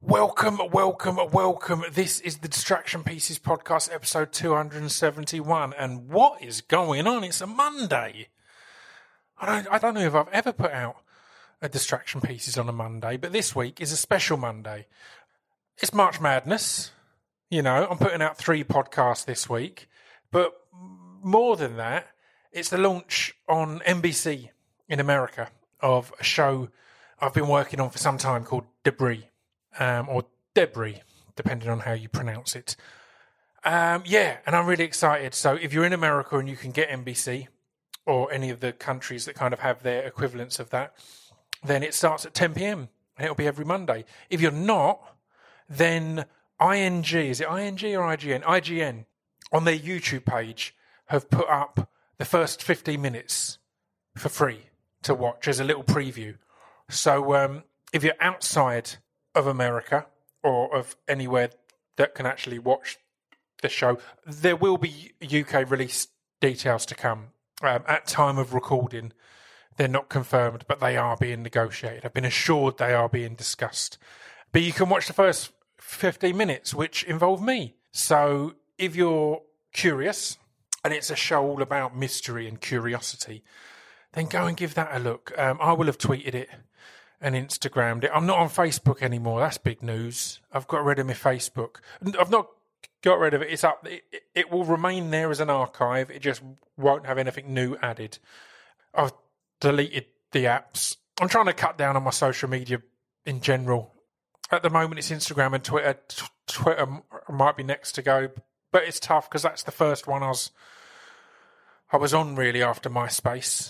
Welcome, welcome, welcome. This is the Distraction Pieces podcast, episode 271. And what is going on? It's a Monday. I don't know if I've ever put out a Distraction Pieces on a Monday, but this week is a special Monday. It's March Madness. You know, I'm putting out 3 podcasts this week. But more than that, it's the launch on NBC in America of a show I've been working on for some time called Debris. Or Debris, depending on how you pronounce it. And I'm really excited. So if you're in America and you can get NBC, or any of the countries that kind of have their equivalents of that, then it starts at 10 p.m. and it'll be every Monday. If you're not, then ING, is it ING or IGN? IGN, on their YouTube page, have put up the first 15 minutes for free to watch as a little preview. So if you're outside of America or of anywhere that can actually watch the show, there will be UK release details to come. At time of recording, they're not confirmed, but they are being negotiated. I've been assured they are being discussed. But you can watch the first 15 minutes, which involve me. So if you're curious, and it's a show all about mystery and curiosity, then go and give that a look. I will have tweeted it and Instagrammed it. I'm not on Facebook anymore. That's big news. I've got rid of my Facebook. I've not got rid of it. It's up. It will remain there as an archive. It just won't have anything new added. I've deleted the apps. I'm trying to cut down on my social media in general. At the moment, it's Instagram and Twitter. Twitter might be next to go, but it's tough because that's the first one I was on really after MySpace.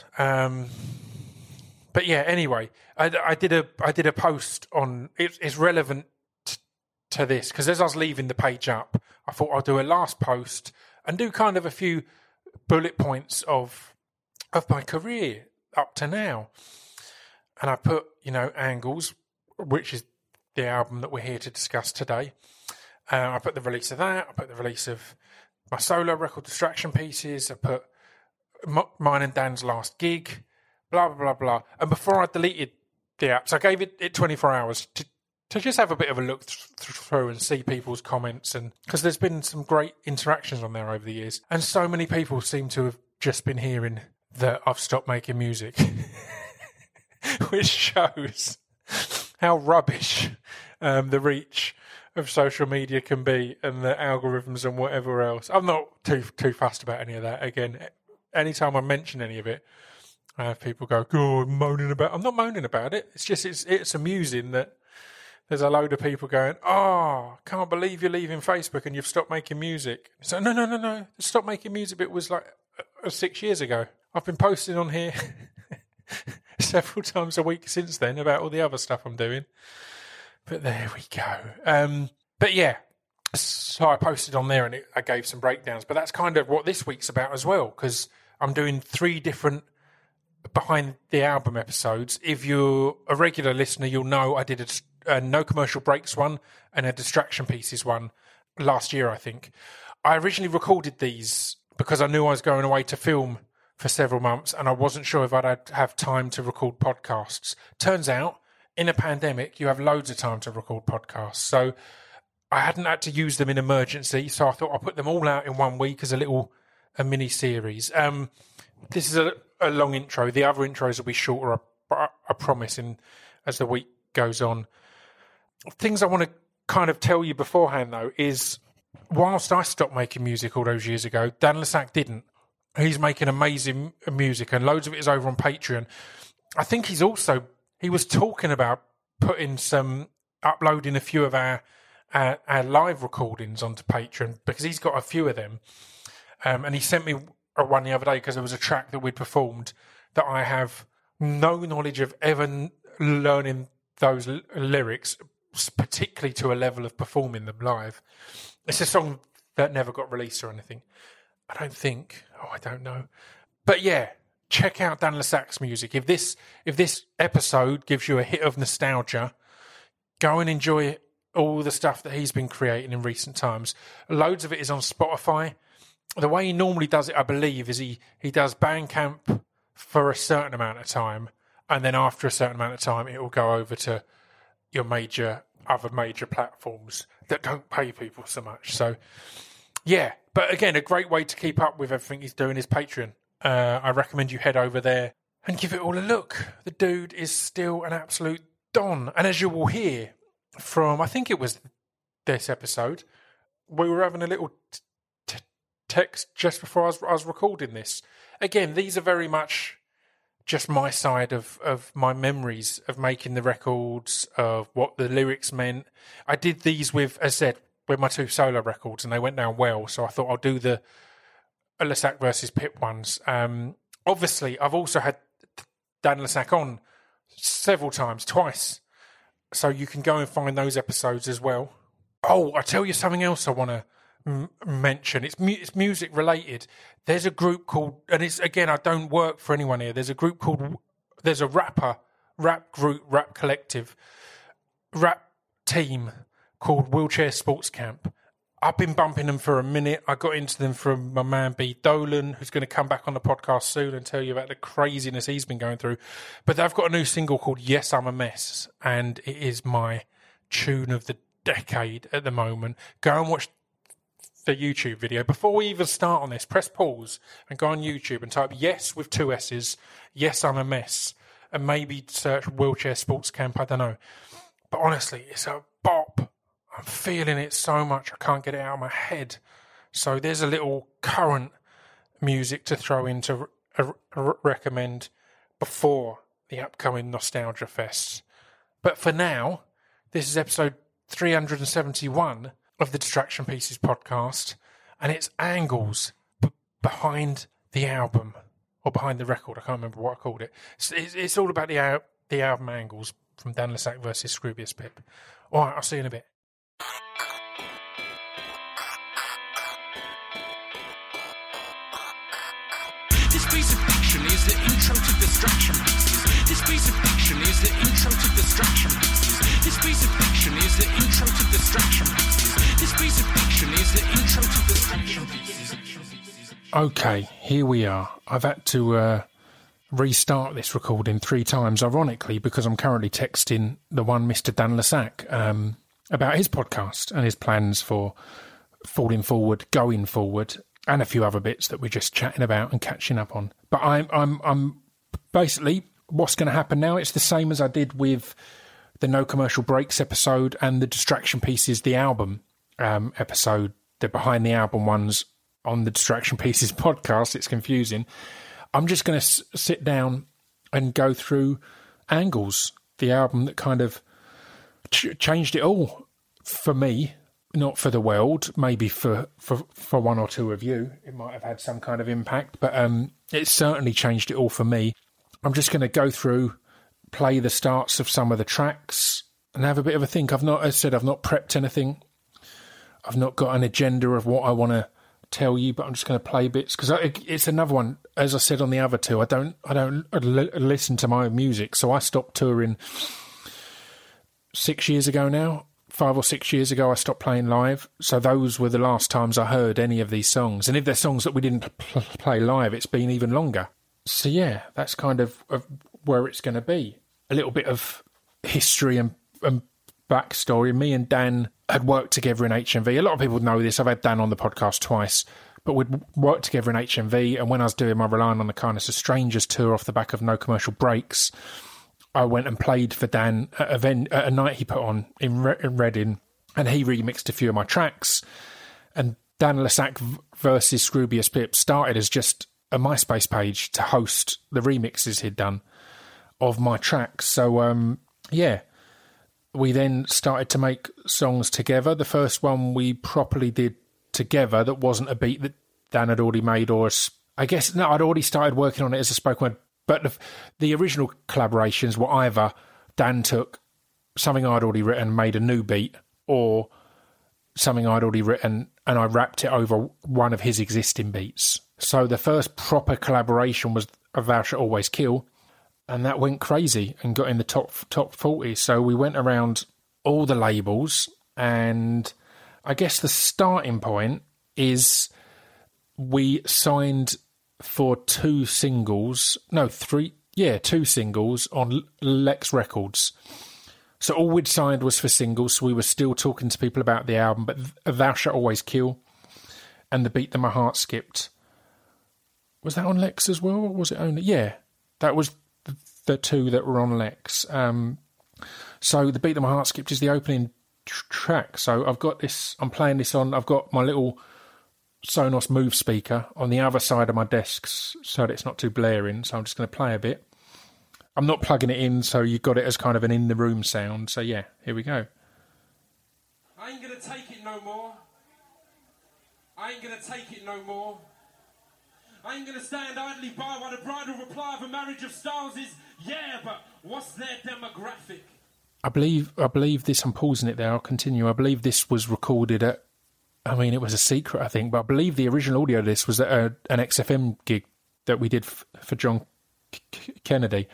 But yeah, anyway, I did a post on it's relevant to this because as I was leaving the page up, I thought I'll do a last post and do kind of a few bullet points of my career up to now. And I put, Angles, which is the album that we're here to discuss today. I put the release of that. I put the release of my solo record, Distraction Pieces. I put mine and Dan's last gig. Blah, blah, blah, blah. And before I deleted the apps, I gave it 24 hours to just have a bit of a look through and see people's comments. And because there's been some great interactions on there over the years. And so many people seem to have just been hearing that I've stopped making music. Which shows how rubbish the reach of social media can be and the algorithms and whatever else. I'm not too fussed about any of that. Again, anytime I mention any of it, I have people go, "God, I'm moaning about." I'm not moaning about it. It's just it's amusing that there's a load of people going, "Oh, can't believe you're leaving Facebook and you've stopped making music." So no. Stop making music. It was like 6 years ago. I've been posting on here several times a week since then about all the other stuff I'm doing. But there we go. But yeah, so I posted on there and I gave some breakdowns. But that's kind of what this week's about as well, because I'm doing 3 different behind the album episodes. If you're a regular listener, you'll know I did a No Commercial Breaks one and a Distraction Pieces one last year, I think. I originally recorded these because I knew I was going away to film for several months and I wasn't sure if I'd have time to record podcasts. Turns out, in a pandemic, you have loads of time to record podcasts. So I hadn't had to use them in emergency, so I thought I'll put them all out in 1 week as a mini series. This is a long intro. The other intros will be shorter, I promise, as the week goes on. Things I want to kind of tell you beforehand, though, is whilst I stopped making music all those years ago, Dan Lasac didn't. He's making amazing music, and loads of it is over on Patreon. I think he was talking about uploading a few of our live recordings onto Patreon because he's got a few of them. And he sent me one the other day because there was a track that we'd performed that I have no knowledge of ever learning those lyrics, particularly to a level of performing them live. It's a song that never got released or anything. I don't think. I don't know. But yeah, check out Dan Lasac's music. If this episode gives you a hit of nostalgia, go and enjoy all the stuff that he's been creating in recent times. Loads of it is on Spotify. The way he normally does it, I believe, is he does Bandcamp for a certain amount of time, and then after a certain amount of time, it will go over to your major other major platforms that don't pay people so much. So, yeah. But again, a great way to keep up with everything he's doing is Patreon. I recommend you head over there and give it all a look. The dude is still an absolute don. And as you will hear from, I think it was this episode, we were having a little text just before I was recording this. Again, these are very much just my side of my memories of making the records, of what the lyrics meant. I did these with, as I said, with my 2 solo records, and they went down well, so I thought I'll do the Le Sac versus Pip ones. Obviously, I've also had Dan Le Sac on several times, twice, so you can go and find those episodes as well. Oh, I'll tell you something else I want to mention. It's music related. There's a group called, and it's, again, I don't work for anyone here. There's a rap collective, rap team called Wheelchair Sports Camp. I've been bumping them for a minute. I got into them from my man B. Dolan, who's going to come back on the podcast soon and tell you about the craziness he's been going through. But they've got a new single called Yes, I'm a Mess, and it is my tune of the decade at the moment. Go and watch the YouTube video. Before we even start on this, press pause and go on YouTube and type Yes with 2 S's, Yes, I'm a Mess, and maybe search Wheelchair Sports Camp. I don't know. But honestly, it's a bop. I'm feeling it so much I can't get it out of my head. So there's a little current music to throw in to recommend before the upcoming Nostalgia Fest. But for now, this is episode 371 of the Distraction Pieces podcast, and it's angles behind the album, or behind the record. I can't remember what I called it. It's all about the album angles from Dan Le Sac versus Scroobius Pip. All right, I'll see you in a bit. This piece of fiction is the intro to Distraction Pieces. This piece of fiction is the intro to Distraction Pieces. This piece of fiction is the intro to Distraction Pieces. This piece of fiction is the intro to Distraction Pieces. Okay, here we are. I've had to restart this recording 3 times, ironically, because I'm currently texting the one Mr. Dan Le Sac about his podcast and his plans for falling forward, going forward, and a few other bits that we're just chatting about and catching up on. But I'm basically, what's going to happen now, it's the same as I did with the No Commercial Breaks episode and the Distraction Pieces, the album episode, the behind the album ones on the Distraction Pieces podcast. It's confusing. I'm just going to sit down and go through Angles, the album that kind of changed it all for me. Not for the world, maybe for one or two of you. It might have had some kind of impact, but it certainly changed it all for me. I'm just going to go through, play the starts of some of the tracks, and have a bit of a think. I've not prepped anything. I've not got an agenda of what I want to tell you, but I'm just going to play bits, because it's another one. As I said on the other two, I don't listen to my own music, so I stopped touring 6 years ago now. 5 or 6 years ago, I stopped playing live. So those were the last times I heard any of these songs. And if they're songs that we didn't play live, it's been even longer. So yeah, that's kind of where it's going to be. A little bit of history and backstory. Me and Dan had worked together in HMV. A lot of people know this. I've had Dan on the podcast twice. But we'd worked together in HMV. And when I was doing my Relying on the Kindness of Strangers tour off the back of No Commercial Breaks, I went and played for Dan at a night he put on in Reading, and he remixed a few of my tracks. And Dan Le Sac versus Scroobius Pip started as just a MySpace page to host the remixes he'd done of my tracks. So, yeah, we then started to make songs together. The first one we properly did together that wasn't a beat that Dan had already made, or I guess, no, I'd already started working on it as a spoken word. But the original collaborations were either Dan took something I'd already written, made a new beat, or something I'd already written and I rapped it over one of his existing beats. So the first proper collaboration was A Thou Shalt Always Kill, and that went crazy and got in the top 40. So we went around all the labels, and I guess the starting point is we signed for 2 singles on Lex Records. So all we'd signed was for singles, so we were still talking to people about the album, but Thou Shalt Always Kill and The Beat That My Heart Skipped. Was that on Lex as well, or was it only... Yeah, that was the two that were on Lex. So The Beat That My Heart Skipped is the opening track. So I've got this... I'm playing this on... I've got my little Sonos Move speaker on the other side of my desk so that it's not too blaring, so I'm just going to play a bit. I'm not plugging it in, so you got it as kind of an in-the-room sound. So, yeah, here we go. I ain't gonna take it no more. I ain't gonna take it no more. I ain't gonna stand idly by while the bridal reply of a marriage of styles is, yeah, but what's their demographic? I believe this, I'm pausing it there, I'll continue. I believe this was recorded at, I mean, it was a secret, I think, but I believe the original audio of this was at an XFM gig that we did for John Kennedy.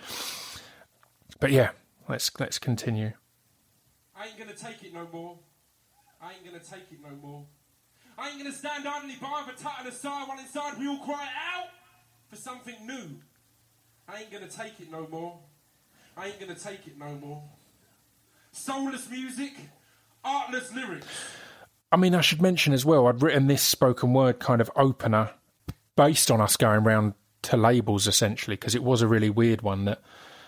But yeah, let's continue. I ain't gonna take it no more. I ain't gonna take it no more. I ain't gonna stand idly by with a tat on the side while inside we all cry out for something new. I ain't gonna take it no more. I ain't gonna take it no more. Soulless music, artless lyrics. I mean, I should mention as well, I'd written this spoken word kind of opener based on us going round to labels, essentially, because it was a really weird one that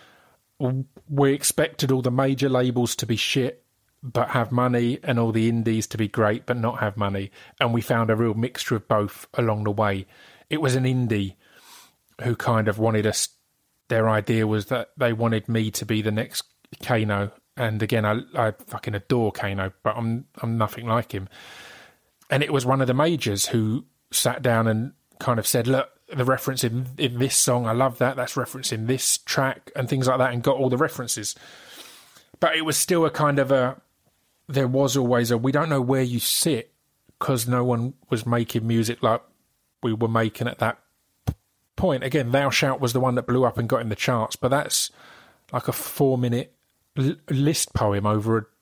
we expected all the major labels to be shit but have money, and all the indies to be great but not have money, and we found a real mixture of both along the way. It was an indie who kind of wanted us, their idea was that they wanted me to be the next Kano, and again, I fucking adore Kano, but I'm nothing like him. And it was one of the majors who sat down and kind of said, look, the reference in this song, I love that, that's referencing this track and things like that, and got all the references. But it was still a kind of there was always we don't know where you sit, because no one was making music like we were making at that point. Again, Thou Shalt was the one that blew up and got in the charts, but that's like a 4-minute list poem over an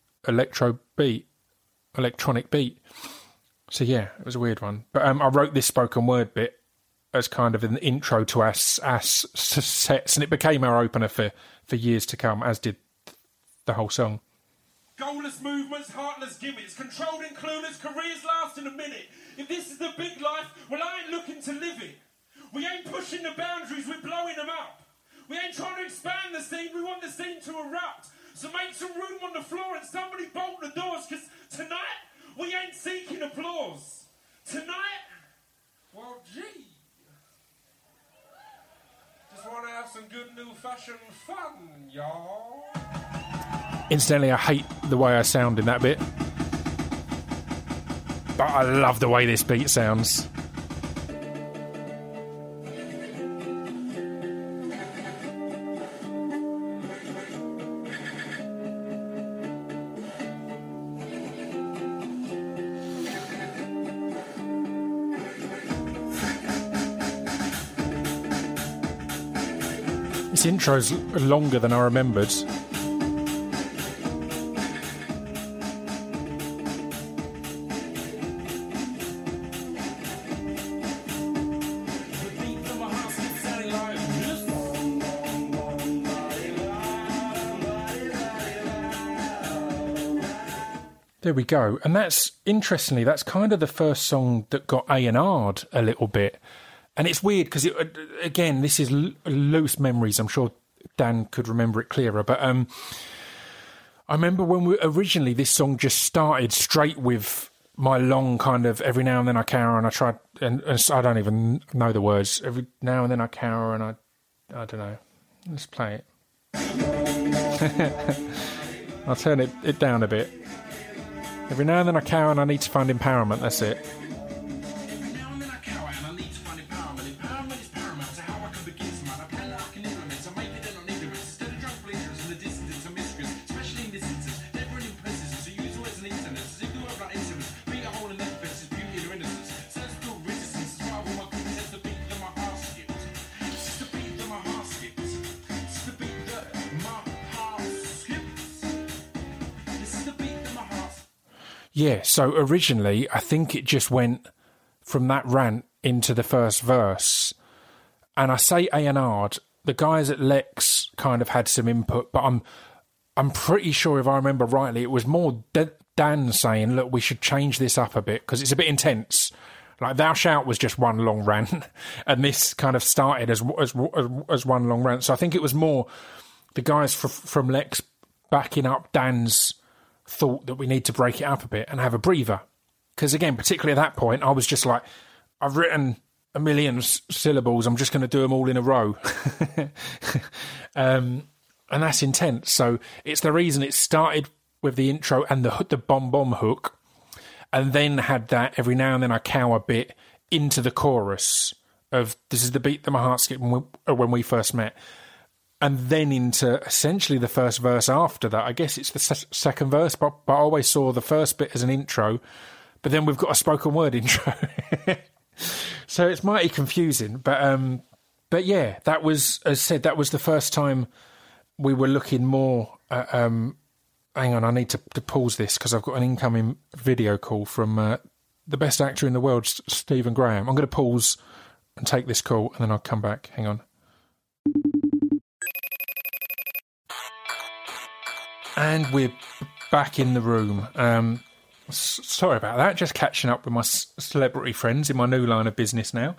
electronic beat. So yeah, it was a weird one. But I wrote this spoken word bit as kind of an intro to our sets, and it became our opener for years to come, as did the whole song. Goalless movements, heartless gimmicks, controlled and clueless, careers last in a minute. If this is the big life, well, I ain't looking to live it. We ain't pushing the boundaries, we're blowing them up. We ain't trying to expand the scene, we want the scene to erupt. So make some room on the floor and somebody bolt the doors, because tonight, we ain't seeking applause. Tonight, well, gee. Just want to have some good new-fashioned fun, y'all. Incidentally, I hate the way I sound in that bit, but I love the way this beat sounds. This intro's longer than I remembered. There we go. And that's, interestingly, that's kind of the first song that got A&R'd a little bit. And it's weird because, again, this is loose memories. I'm sure Dan could remember it clearer. But I remember when originally this song just started straight with my long kind of every now and then I cower and I try, and I don't even know the words. Every now and then I cower and I don't know. Let's play it. I'll turn it down a bit. Every now and then I cower and I need to find empowerment. That's it. Every now and then I cower and I need to find empowerment. Empowerment is paramount to how I can begin to man. I plan what I can implement. I make it in on ignorance. Instead of drunk pleasures in the distance and mistress. Especially in this instance, never an impressive. So use words and internet. As if you have that intimate. Beat a hole in the fence is beauty or innocence. Says good resistance. That's why all my good says the beat that my heart skipped. This is the beat that my heart skipped. This is the beat that my heart skipped. This is the beat that my heart skipped. Yeah, so originally, I think it just went from that rant into the first verse. And I say A&R'd, the guys at Lex kind of had some input, but I'm pretty sure, if I remember rightly, it was more Dan saying, look, we should change this up a bit because it's a bit intense. Like, Thou Shalt was just one long rant, and this kind of started as one long rant. So I think it was more the guys from Lex backing up Dan's thought that we need to break it up a bit and have a breather. Because, again, particularly at that point, I was just like, I've written a million syllables, I'm just going to do them all in a row. And that's intense. So it's the reason it started with the intro and the bomb hook, and then had that every now and then I cow a bit into the chorus of This Is the Beat That My Heart Skipped when we first met, and then into essentially the first verse after that. I guess it's the second verse, but I always saw the first bit as an intro, but then we've got a spoken word intro. So it's mighty confusing. But yeah, that was, as I said, that was the first time we were looking more at... hang on, I need to pause this because I've got an incoming video call from the best actor in the world, Stephen Graham. I'm going to pause and take this call, and then I'll come back. Hang on. And we're back in the room. Sorry about that. Just catching up with my celebrity friends in my new line of business now.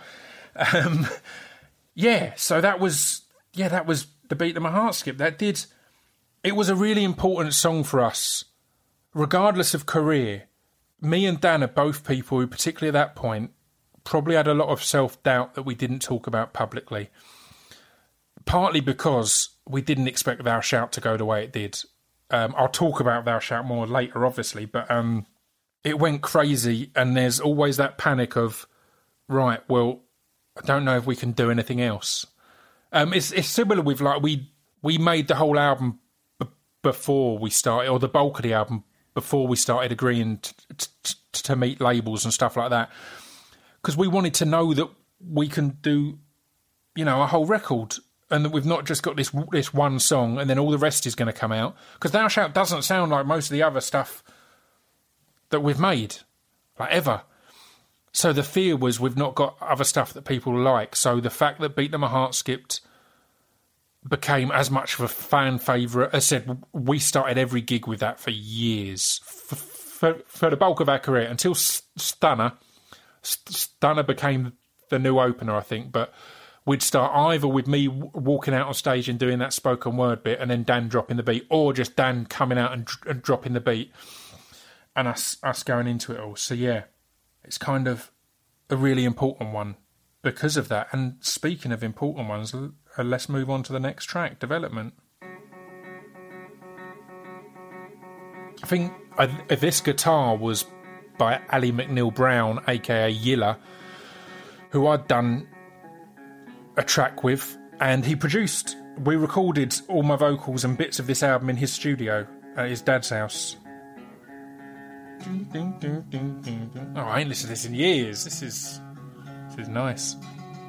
So that was The Beat That My Heart Skipped. It was a really important song for us, regardless of career. Me and Dan are both people who, particularly at that point, probably had a lot of self-doubt that we didn't talk about publicly. Partly because we didn't expect Thou Shalt to go the way it did. I'll talk about Thou Shalt more later, obviously, but it went crazy, and there's always that panic of, right, well, I don't know if we can do anything else. It's similar with, like, we made the whole album before we started, or the bulk of the album before we started agreeing to meet labels and stuff like that, because we wanted to know that we can do, a whole record, and that we've not just got this one song and then all the rest is going to come out, because Thou Shalt doesn't sound like most of the other stuff that we've made, like, ever. So the fear was we've not got other stuff that people like. So the fact that Beat That My Heart Skipped became as much of a fan favourite. As I said, we started every gig with that for years. For the bulk of our career, until Stunner. Stunner became the new opener, I think. But we'd start either with me walking out on stage and doing that spoken word bit, and then Dan dropping the beat, or just Dan coming out and dropping the beat, and us going into it all. So yeah, it's kind of a really important one because of that. And speaking of important ones, let's move on to the next track, Development. I think this guitar was by Ali McNeil Brown, aka Yilla, who I'd done a track with, and we recorded all my vocals and bits of this album in his studio at his dad's house. Oh, I ain't listened to this in years. This is nice.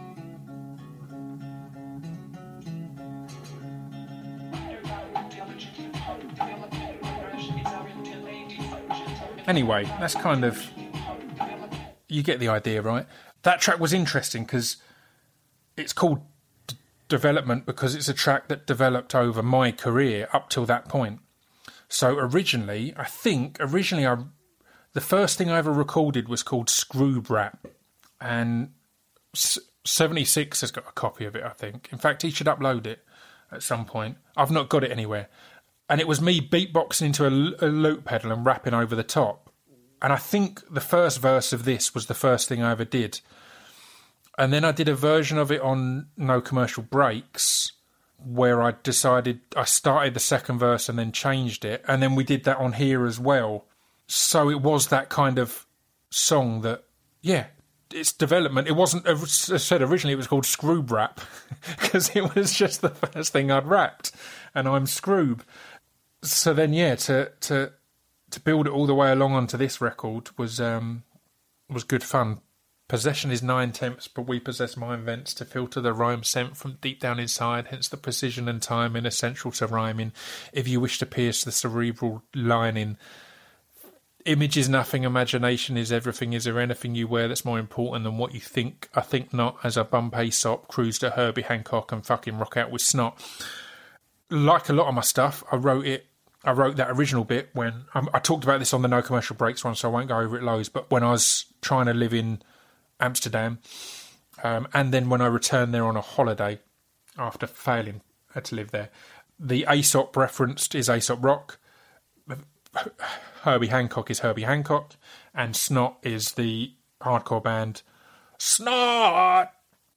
Anyway, that's kind of... You get the idea, right? That track was interesting because it's called Development because it's a track that developed over my career up till that point. So originally, the first thing I ever recorded was called Scroob Rap. And 76 has got a copy of it, I think. In fact, he should upload it at some point. I've not got it anywhere. And it was me beatboxing into a loop pedal and rapping over the top. And I think the first verse of this was the first thing I ever did. And then I did a version of it on No Commercial Breaks, where I decided I started the second verse and then changed it. And then we did that on here as well. So it was that kind of song that, yeah, it's development. It wasn't, as I said, originally it was called Scroob Rap because it was just the first thing I'd rapped, and I'm Scroob. So then, yeah, to build it all the way along onto this record was good fun. Possession is 9/10, but we possess mind vents to filter the rhyme sent from deep down inside, hence the precision and timing essential to rhyming. If you wish to pierce the cerebral lining, image is nothing, imagination is everything. Is there anything you wear that's more important than what you think? I think not, as I bump Aesop, cruise to Herbie Hancock and fucking rock out with snot. Like a lot of my stuff, I wrote it I wrote that original bit when I talked about this on the No Commercial Breaks one, so I won't go over it loads. But when I was trying to live in Amsterdam, and then when I returned there on a holiday after failing to live there, the Aesop referenced is Aesop Rock. Herbie Hancock is Herbie Hancock, and Snot is the hardcore band Snot.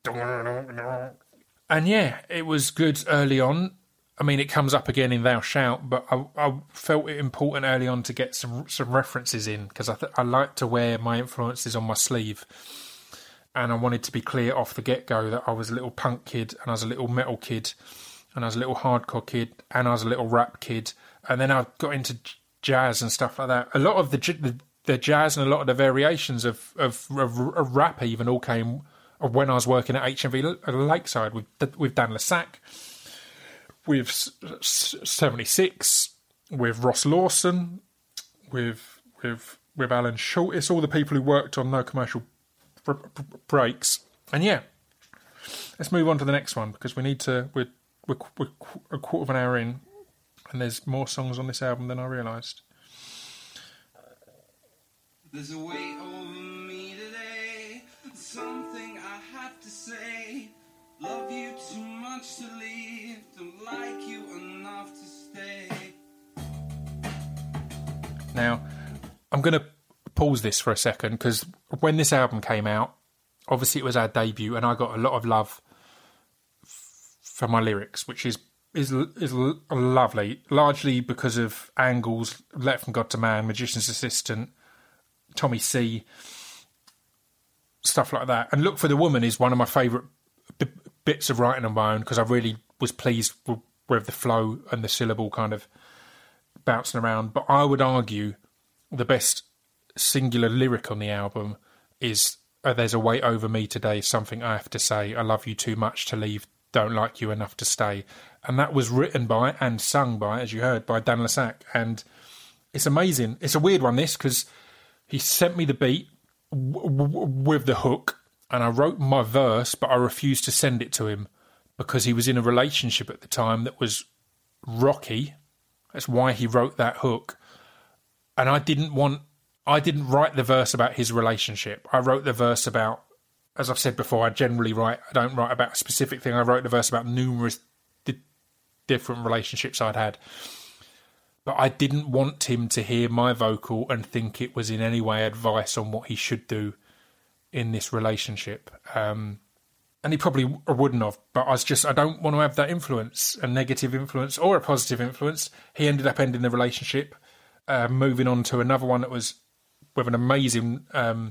And yeah, it was good early on. I mean, it comes up again in Thou Shalt, but I felt it important early on to get some references in, because I like to wear my influences on my sleeve. And I wanted to be clear off the get-go that I was a little punk kid, and I was a little metal kid, and I was a little hardcore kid, and I was a little rap kid. And then I got into jazz and stuff like that. A lot of the jazz and a lot of the variations of rap even all came when I was working at HMV Lakeside with Dan Lassac, with 76, with Ross Lawson, with Alan Short. It's all the people who worked on No Commercial Breaks. And yeah, let's move on to the next one, because we need to. We're a quarter of an hour in, and there's more songs on this album than I realised. There's a weight over me today, something I have to say. Love you too much to leave, don't like you enough to stay. Now, I'm going to pause this for a second, because when this album came out, obviously it was our debut, and I got a lot of love for my lyrics, which is lovely, largely because of Angles, Letter from God to Man, Magician's Assistant, Tommy C, stuff like that. And Look for the Woman is one of my favourite bits of writing on my own, because I really was pleased with the flow and the syllable kind of bouncing around. But I would argue the best singular lyric on the album is There's a Weight Over Me Today, Something I Have to Say, I Love You Too Much to Leave, Don't Like You Enough to Stay. And that was written by and sung by, as you heard, by Dan Lassac. And it's amazing. It's a weird one, this, because he sent me the beat with the hook, and I wrote my verse, but I refused to send it to him because he was in a relationship at the time that was rocky. That's why he wrote that hook. And I didn't write the verse about his relationship. I wrote the verse about, as I've said before, I don't write about a specific thing. I wrote the verse about numerous different relationships I'd had. But I didn't want him to hear my vocal and think it was in any way advice on what he should do in this relationship. And he probably wouldn't have, but I don't want to have that influence, a negative influence or a positive influence. He ended up ending the relationship, moving on to another one that was with an amazing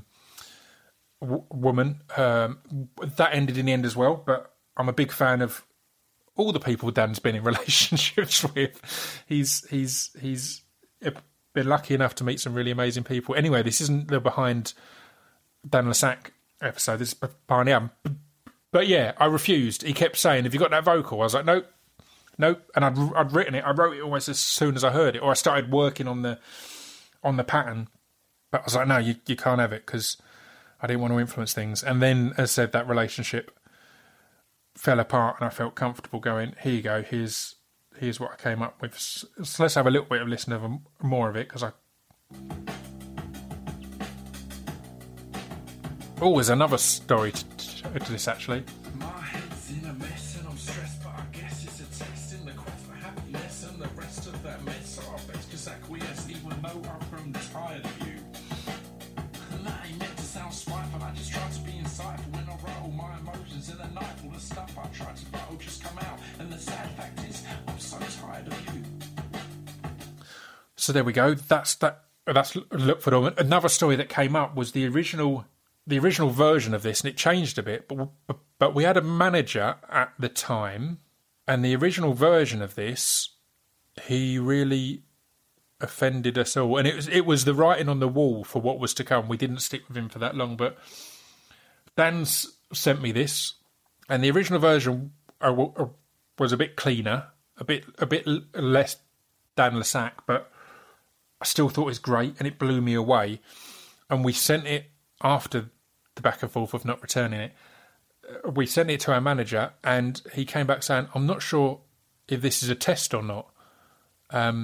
woman. That ended in the end as well, but I'm a big fan of all the people Dan's been in relationships with. He's been lucky enough to meet some really amazing people. Anyway, this isn't the behind Dan Lassac episode, this is behind the album. But yeah, I refused. He kept saying, have you got that vocal? I was like, nope. And I'd written it. I wrote it almost as soon as I heard it, or I started working on the pattern. But I was like, no, you can't have it, because I didn't want to influence things. And then, as I said, that relationship fell apart, and I felt comfortable going, here you go, here's what I came up with. So let's have a little bit of listen of more of it, because there's another story to this, actually. My head's in a mess and I'm stressed, but I guess it's a test in the quest for happiness, and the rest of that mess are best just acquiesce, even though I've grown tired of you. And that ain't meant to sound spiteful, I just try to be insightful when I rattle my emotions in the night. All the stuff I tried to battle just come out, and the sad fact is I'm so tired of you. So there we go. That's Look for Them. Another story that came up was the original version of this, and it changed a bit, but we had a manager at the time, and the original version of this, he really offended us all, and it was the writing on the wall for what was to come. We didn't stick with him for that long, but Dan's sent me this, and the original version was a bit cleaner, a bit less Dan Lassac, but I still thought it was great, and it blew me away. And we sent it after the back and forth of not returning it. We sent it to our manager, and he came back saying, I'm not sure if this is a test or not,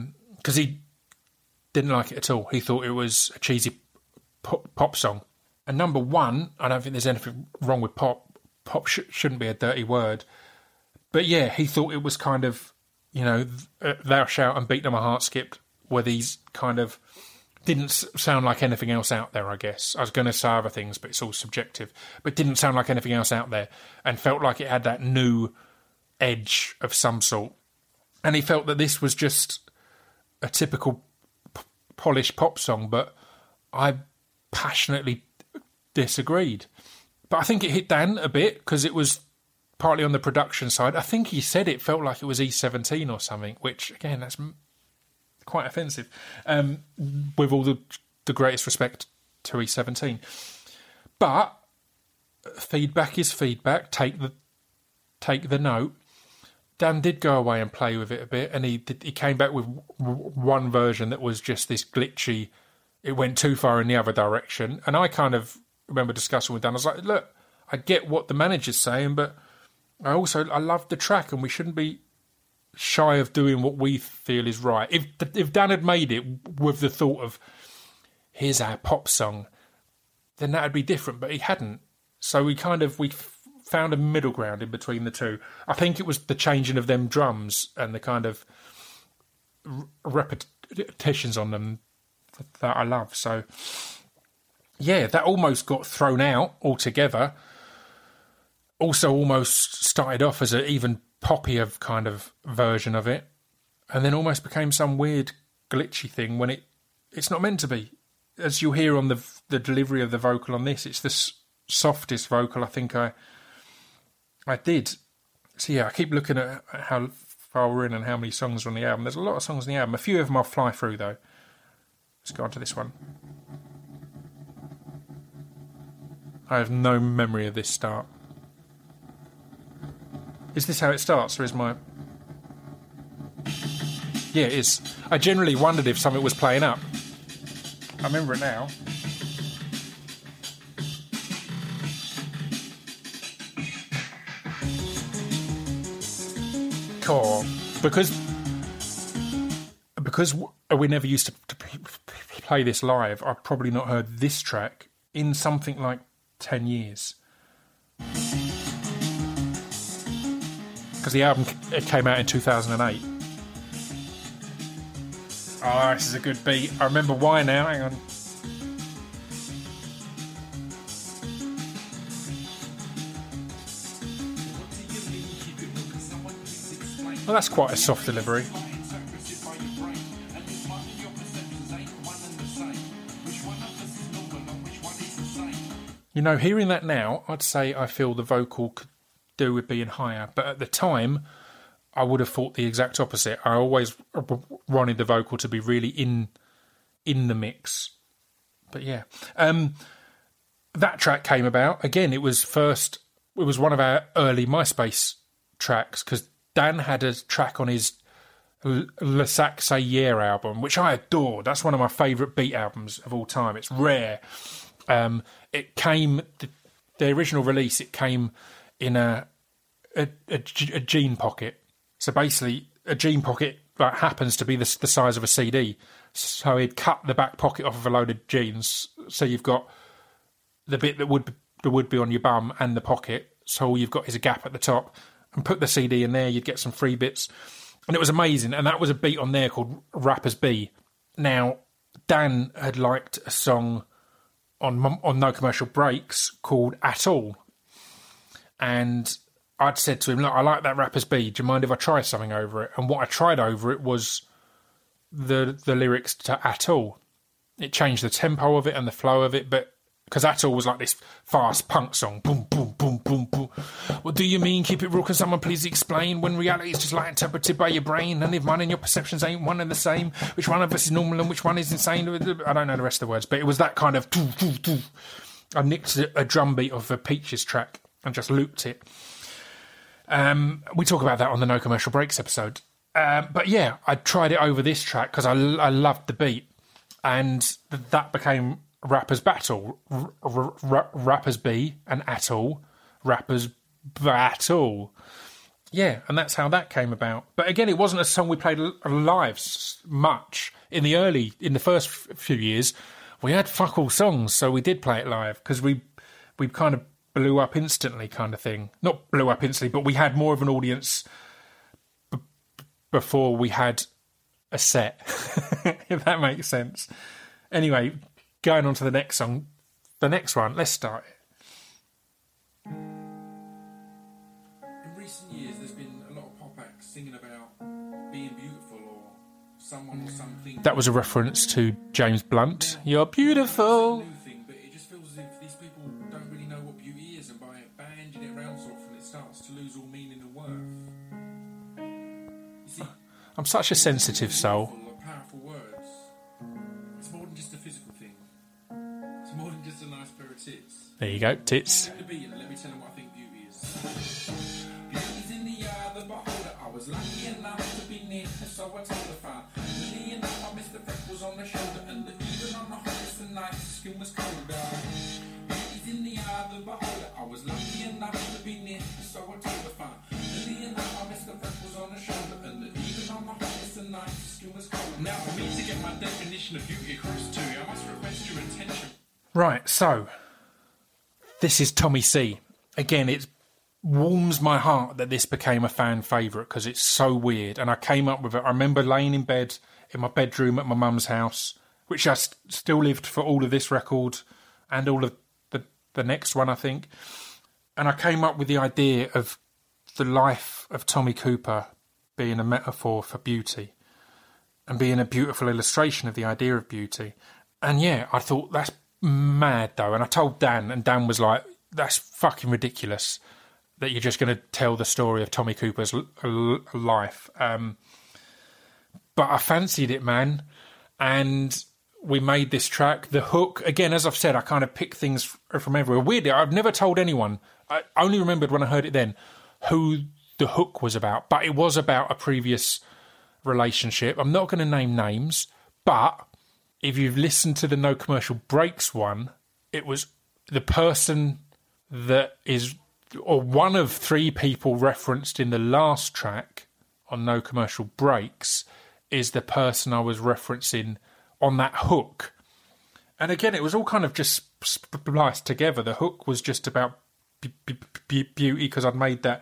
because he didn't like it at all. He thought it was a cheesy pop song. And number one, I don't think there's anything wrong with pop. Pop shouldn't be a dirty word. But yeah, he thought it was kind of, you know, Thou Shalt and Beat to My Heart Skipped were these kind of, didn't sound like anything else out there, I guess. I was going to say other things, but it's all subjective. But didn't sound like anything else out there, and felt like it had that new edge of some sort. And he felt that this was just a typical polished pop song, but I passionately disagreed. But I think it hit Dan a bit, because it was partly on the production side. I think he said it felt like it was E17 or something, which, again, that's quite offensive, with all the greatest respect to E17. But feedback is feedback. Take the note. Dan did go away and play with it a bit, and he came back with one version that was just this glitchy. It went too far in the other direction, and I kind of remember discussing with Dan. I was like, "Look, I get what the manager's saying, but I love the track, and we shouldn't be shy of doing what we feel is right." If Dan had made it with the thought of, here's our pop song, then that would be different, but he hadn't. So we found a middle ground in between the two. I think it was the changing of them drums and the kind of repetitions on them that I love. So yeah, that almost got thrown out altogether. Also almost started off as an even poppier kind of version of it, and then almost became some weird glitchy thing when it's not meant to be. As you'll hear on the delivery of the vocal on this, it's the softest vocal I think I did. So yeah, I keep looking at how far we're in and how many songs are on the album. There's a lot of songs on the album. A few of them I'll fly through though. Let's go on to this one. I have no memory of this start. Is this how it starts, or is my... Yeah, it is. I generally wondered if something was playing up. I remember it now. Cool. Because we never used to play this live, I've probably not heard this track in something like 10 years. Because the album came out in 2008. Oh, this is a good beat. I remember why now. Hang on. Well, that's quite a soft delivery. You know, hearing that now, I'd say I feel the vocal could do with being higher. But at the time, I would have thought the exact opposite. I always wanted the vocal to be really in the mix. But yeah. That track came about. Again, it was one of our early MySpace tracks, because Dan had a track on his Le Sac Year album, which I adore. That's one of my favourite beat albums of all time. It's rare. It came, the original release, it came in a jean pocket. So basically, a jean pocket that happens to be the size of a CD. So he'd cut the back pocket off of a load of jeans. So you've got the bit that would be on your bum and the pocket. So all you've got is a gap at the top. And put the CD in there, you'd get some free bits. And it was amazing. And that was a beat on there called Rappers B. Now, Dan had liked a song on No Commercial Breaks called At All. And I'd said to him, look, I like that Rappers B. Do you mind if I try something over it? And what I tried over it was the lyrics to At All. It changed the tempo of it and the flow of it, but because At All was like this fast punk song. Boom, boom, boom, boom, boom. What do you mean? Keep it real, can someone please explain? When reality is just like interpreted by your brain, and if mine and your perceptions ain't one and the same, which one of us is normal and which one is insane? I don't know the rest of the words, but it was that kind of... I nicked a drum beat of a Peaches track and just looped it. We talk about that on the No Commercial Breaks episode. But yeah, I tried it over this track because I loved the beat, and that became Rappers Battle. Rappers B and At All. Rappers Battle. yeah, and that's how that came about. But again, it wasn't a song we played live much. In the first few years, we had fuck all songs, so we did play it live because we kind of blew up instantly, kind of thing. Not blew up instantly, but we had more of an audience before we had a set, if that makes sense. Anyway, going on to the next song, the next one, let's start it. In recent years, there's been a lot of pop acts singing about being beautiful or someone or something. That was a reference to James Blunt. You're beautiful. New thing, but it just feels as if these people don't really know what beauty is, and by banding it around so often, it starts to lose all meaning and worth. You see, I'm such a sensitive soul. beautiful are powerful words. It's more than just a physical thing. It's more than just a nice pair of tits. There you go, tits. The beat, and let me tell them what I think beauty is. Beauty's in the eye of the beholder. I was lucky enough to be near, so I told her fine. Really enough, I missed the freckles on the shoulder, and even on the hottest of nights, the skin was colder. Beauty's in the eye of the beholder. I was lucky enough to be near, so I told her fine. Really enough, I missed the freckles on the shoulder, and even on the hottest of nights, the skin was colder. Now, for me to get my definition of beauty across to you, I must request your attention. Right, so this is Tommy C. Again, it warms my heart that this became a fan favourite because it's so weird. And I came up with it. I remember laying in bed in my bedroom at my mum's house, which I still lived for all of this record and all of the next one, I think. And I came up with the idea of the life of Tommy Cooper being a metaphor for beauty and being a beautiful illustration of the idea of beauty. And yeah, I thought that's mad though. And I told Dan, and Dan was like, that's fucking ridiculous that you're just going to tell the story of Tommy Cooper's life. But I fancied it, man. And we made this track. The hook, again, as I've said, I kind of pick things from everywhere. Weirdly, I've never told anyone. I only remembered when I heard it then who the hook was about. But it was about a previous relationship. I'm not going to name names, but if you've listened to the No Commercial Breaks one, it was the person that is, or one of three people referenced in the last track on No Commercial Breaks is the person I was referencing on that hook. And again, it was all kind of just spliced together. The hook was just about beauty because I'd made that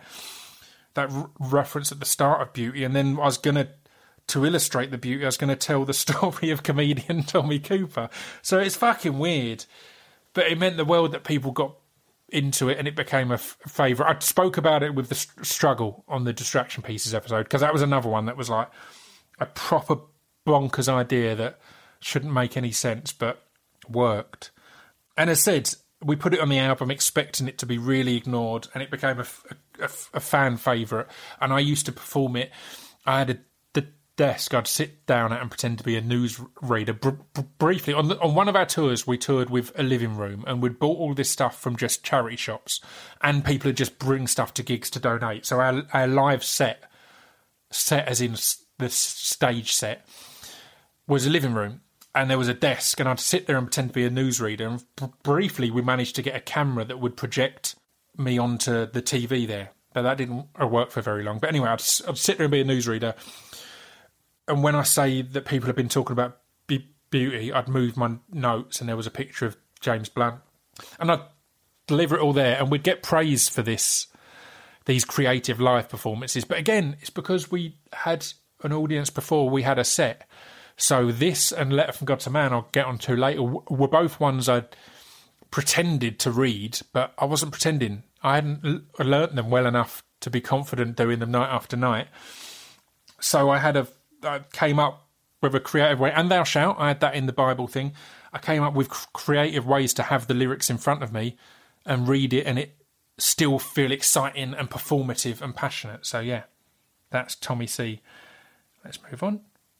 reference at the start of Beauty, and then I was going to illustrate the beauty, I was going to tell the story of comedian Tommy Cooper. So it's fucking weird. But it meant the world that people got into it and it became a favourite. I spoke about it with the struggle on the Distraction Pieces episode because that was another one that was like a proper bonkers idea that shouldn't make any sense but worked. And as said, we put it on the album expecting it to be really ignored, and it became a fan favourite. And I used to perform it. I had the desk I'd sit down at and pretend to be a newsreader. Briefly, on one of our tours, we toured with a living room, and we'd bought all this stuff from just charity shops, and people would just bring stuff to gigs to donate. So our live set as in the stage set, was a living room. And there was a desk, and I'd sit there and pretend to be a newsreader. And briefly, we managed to get a camera that would project me onto the TV there. But that didn't work for very long. But anyway, I'd sit there and be a newsreader. And when I say that people have been talking about beauty, I'd move my notes, and there was a picture of James Blunt. And I'd deliver it all there, and we'd get praise for these creative live performances. But again, it's because we had an audience before we had a set. So this and Letter from God to Man, I'll get on to later, were both ones I'd pretended to read, but I wasn't pretending. I hadn't learnt them well enough to be confident doing them night after night. So I came up with a creative way, and Thou Shalt, I had that in the Bible thing. I came up with creative ways to have the lyrics in front of me and read it, and it still feel exciting and performative and passionate. So yeah, that's Tommy C. Let's move on.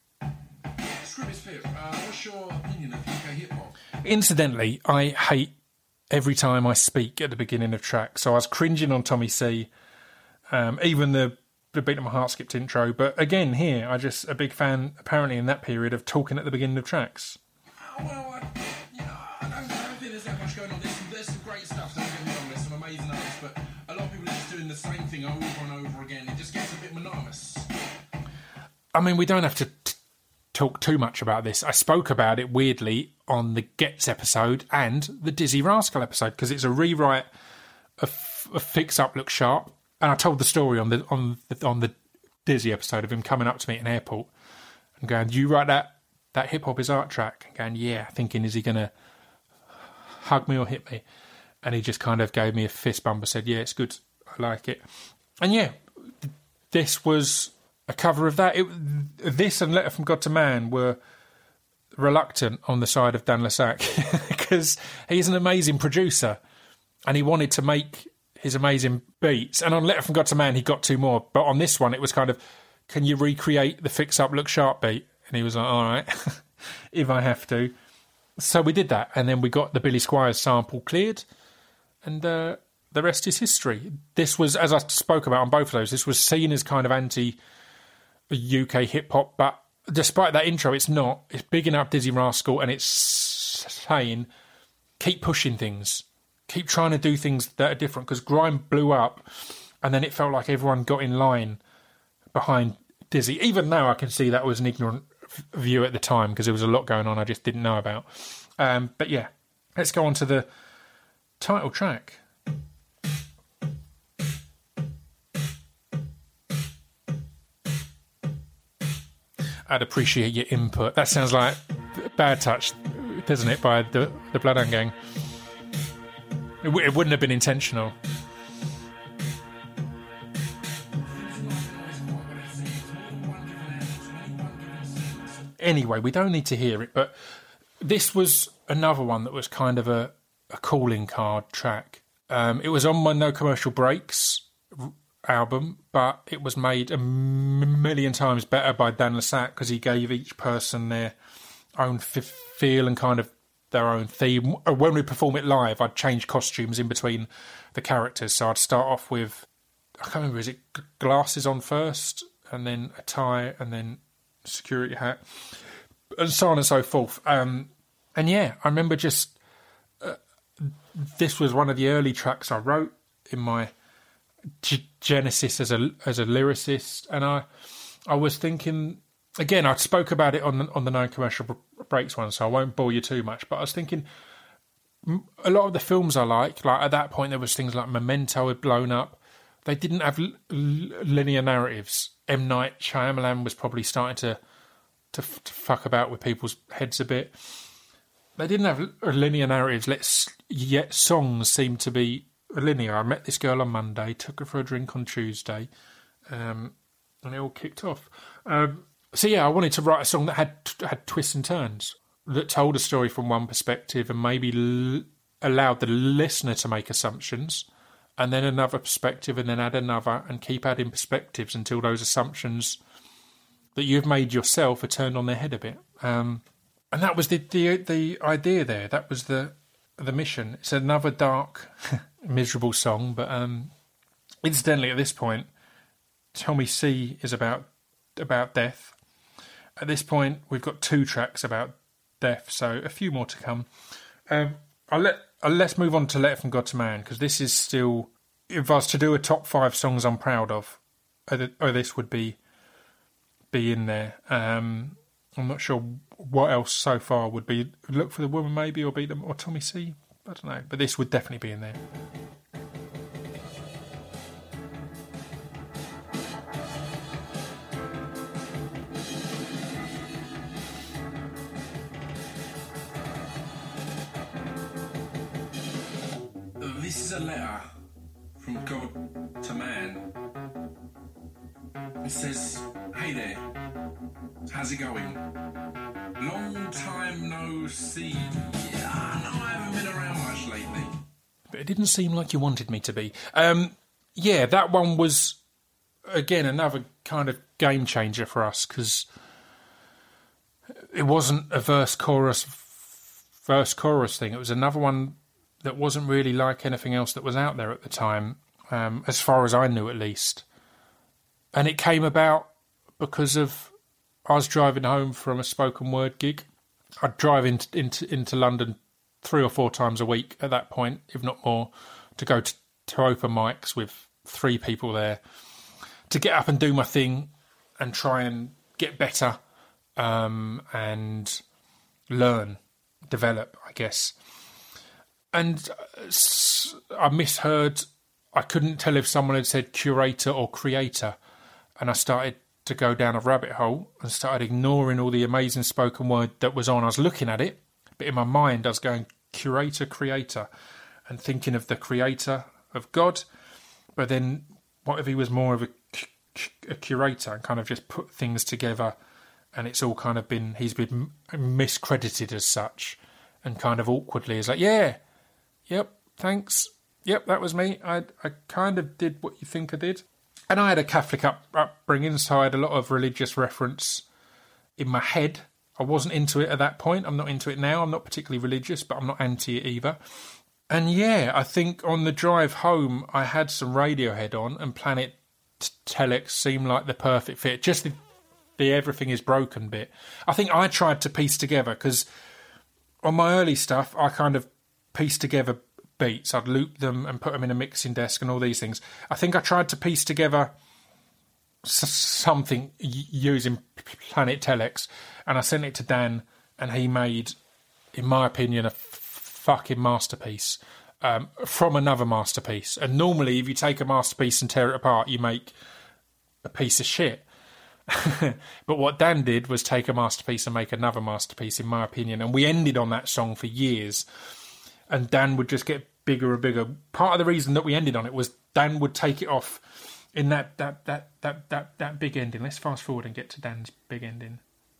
What's your opinion of UK hip-hop? Incidentally, I hate every time I speak at the beginning of tracks, so I was cringing on Tommy C, even the Beat of My Heart skipped intro, but again here, I'm just a big fan, apparently in that period, of talking at the beginning of tracks. Well, I don't think there's that much going on. There's some great stuff, don't get me wrong, there's some amazing artists, but a lot of people are just doing the the same thing over and over again. It just gets a bit monotonous. I mean, we don't have to talk too much about this. I spoke about it weirdly on the Gets episode and the Dizzy Rascal episode because it's a rewrite of Fix Up Look Sharp, and I told the story on the Dizzy episode of him coming up to me at an airport and going, "Do you write that hip hop is art track?" And going, "Yeah," thinking, is he going to hug me or hit me? And he just kind of gave me a fist bump and said, "Yeah, it's good. I like it." And yeah, this was a cover of that. This and Letter from God to Man were reluctant on the side of Dan Lessac because he's an amazing producer and he wanted to make his amazing beats. And on Letter from God to Man, he got 2 more. But on this one, it was kind of, can you recreate the Fix Up Look Sharp beat? And he was like, all right, if I have to. So we did that. And then we got the Billy Squires sample cleared. And the rest is history. This was, as I spoke about on both of those, this was seen as kind of anti-UK hip-hop. But despite that intro, it's not. It's bigging up Dizzy Rascal and it's saying, keep pushing things. Keep trying to do things that are different. Because grime blew up and then it felt like everyone got in line behind Dizzy. Even now I can see that was an ignorant view at the time because there was a lot going on I just didn't know about. But yeah, let's go on to the title track. I'd appreciate your input. That sounds like Bad Touch, doesn't it, by the Bloodhound Gang? It wouldn't have been intentional. Anyway, we don't need to hear it, but this was another one that was kind of a calling card track. It was on my No Commercial Breaks album, but it was made a million times better by Dan Lessac because he gave each person their own feel and kind of their own theme. When we perform it live, I'd change costumes in between the characters. So I'd start off with, I can't remember, is it glasses on first, and then a tie, and then security hat, and so on and so forth. And yeah, I remember just this was one of the early tracks I wrote in my genesis as a lyricist, and I was thinking, again, I spoke about it on the No Commercial Breaks one, so I won't bore you too much, but I was thinking a lot of the films I like at that point there was things like Memento had blown up. They didn't have linear narratives. M. Night Shyamalan was probably starting to fuck about with people's heads a bit. They didn't have linear narratives, yet songs seemed to be linear. I met this girl on Monday, took her for a drink on Tuesday, and it all kicked off. So yeah, I wanted to write a song that had twists and turns, that told a story from one perspective and maybe allowed the listener to make assumptions, and then another perspective, and then add another, and keep adding perspectives until those assumptions that you've made yourself are turned on their head a bit. And that was the idea there. That was the mission. It's another dark, miserable song, but incidentally, at this point, Tommy C is about death. At this point, we've got 2 tracks about death, so a few more to come. Let's move on to Letter from God to Man, because this is still, if I was to do a top 5 songs I'm proud of, this would be in there. I'm not sure what else so far would be. Look for the Woman maybe, or Beat Them, or Tommy C. I don't know, but this would definitely be in there. This is a letter from God to man. It says, "Hey there, how's it going? Long time no see. Yeah, I know I haven't been around much lately." But it didn't seem like you wanted me to be. Yeah, that one was, again, another kind of game changer for us, because it wasn't a verse-chorus thing. It was another one that wasn't really like anything else that was out there at the time, as far as I knew at least. And it came about because of, I was driving home from a spoken word gig. I'd drive into London 3 or 4 times a week at that point, if not more, to go to open mics with 3 people there to get up and do my thing and try and get better and learn, develop, I guess. And I misheard. I couldn't tell if someone had said curator or creator. And I started to go down a rabbit hole and started ignoring all the amazing spoken word that was on. I was looking at it, but in my mind I was going curator, creator, and thinking of the creator of God. But then what if he was more of a curator and kind of just put things together, and it's all kind of been, he's been miscredited as such, and kind of awkwardly is like, yeah, yep, thanks, yep, that was me. I kind of did what you think I did. And I had a Catholic upbringing, so I had a lot of religious reference in my head. I wasn't into it at that point. I'm not into it now. I'm not particularly religious, but I'm not anti it either. And yeah, I think on the drive home, I had some Radiohead on, and Planet Telex seemed like the perfect fit. Just the everything is broken bit. I think I tried to piece together, because on my early stuff, I kind of pieced together beats. I'd loop them and put them in a mixing desk and all these things. I think I tried to piece together something using Planet Telex, and I sent it to Dan, and he made, in my opinion, a fucking masterpiece from another masterpiece. And normally, if you take a masterpiece and tear it apart, you make a piece of shit. But what Dan did was take a masterpiece and make another masterpiece, in my opinion. And we ended on that song for years. And Dan would just get bigger and bigger. Part of the reason that we ended on it was Dan would take it off in that big ending. Let's fast forward and get to Dan's big ending.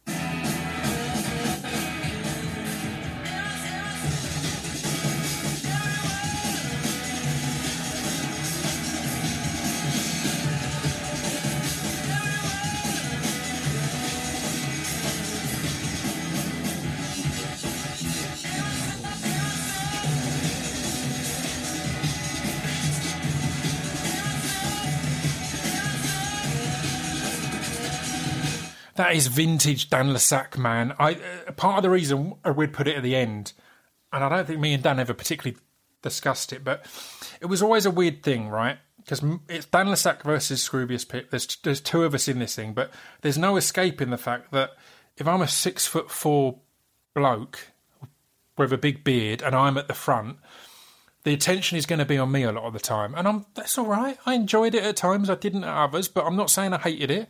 That is vintage Dan Le Sac, man. Part of the reason we'd put it at the end, and I don't think me and Dan ever particularly discussed it, but it was always a weird thing, right? Because it's Dan Le Sac versus Scroobius Pip. There's 2 of us in this thing, but there's no escaping the fact that if I'm a 6'4" bloke with a big beard and I'm at the front, the attention is going to be on me a lot of the time, and that's all right. I enjoyed it at times. I didn't at others, but I'm not saying I hated it.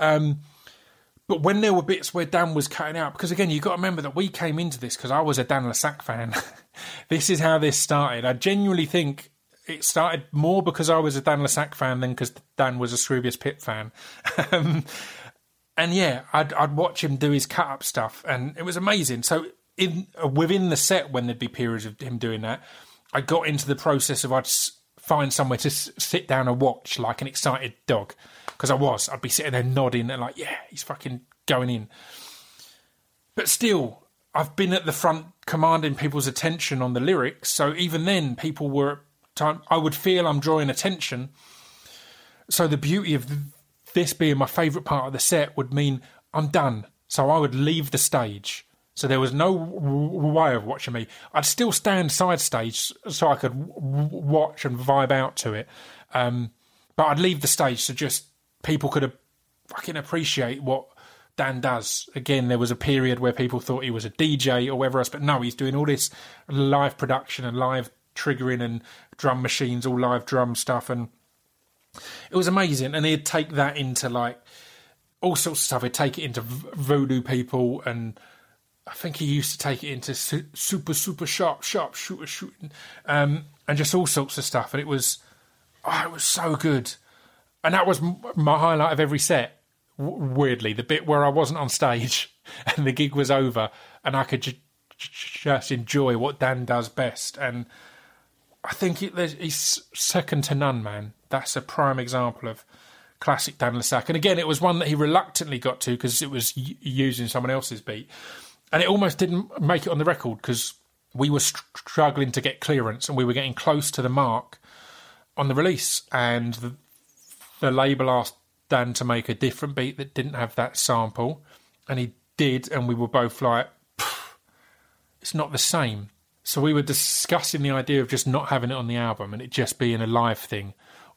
But when there were bits where Dan was cutting out, because again, you've got to remember that we came into this because I was a Dan Le Sac fan. This is how this started. I genuinely think it started more because I was a Dan Le Sac fan than because Dan was a Scroobius Pip fan. And yeah, I'd watch him do his cut-up stuff, and it was amazing. So within the set, when there'd be periods of him doing that, I got into the process of I'd find somewhere to sit down and watch like an excited dog. Because I'd be sitting there nodding and like, yeah, he's fucking going in. But still, I've been at the front commanding people's attention on the lyrics. So even then, people were, I would feel I'm drawing attention. So the beauty of this being my favourite part of the set would mean I'm done. So I would leave the stage. So there was no way of watching me. I'd still stand side stage so I could watch and vibe out to it. But I'd leave the stage so just people could fucking appreciate what Dan does. Again, there was a period where people thought he was a DJ or whatever else, but no, he's doing all this live production and live triggering and drum machines, all live drum stuff, and it was amazing. And he'd take that into like all sorts of stuff. He'd take it into voodoo people, and I think he used to take it into super sharp shooting, and just all sorts of stuff. And it was so good. And that was my highlight of every set, weirdly. The bit where I wasn't on stage and the gig was over and I could just enjoy what Dan does best. And I think he's second to none, man. That's a prime example of classic Dan Le Sac. And again, it was one that he reluctantly got to because it was using someone else's beat. And it almost didn't make it on the record because we were struggling to get clearance and we were getting close to the mark on the release. And the label asked Dan to make a different beat that didn't have that sample, and he did, and we were both like, it's not the same. So we were discussing the idea of just not having it on the album and it just being a live thing,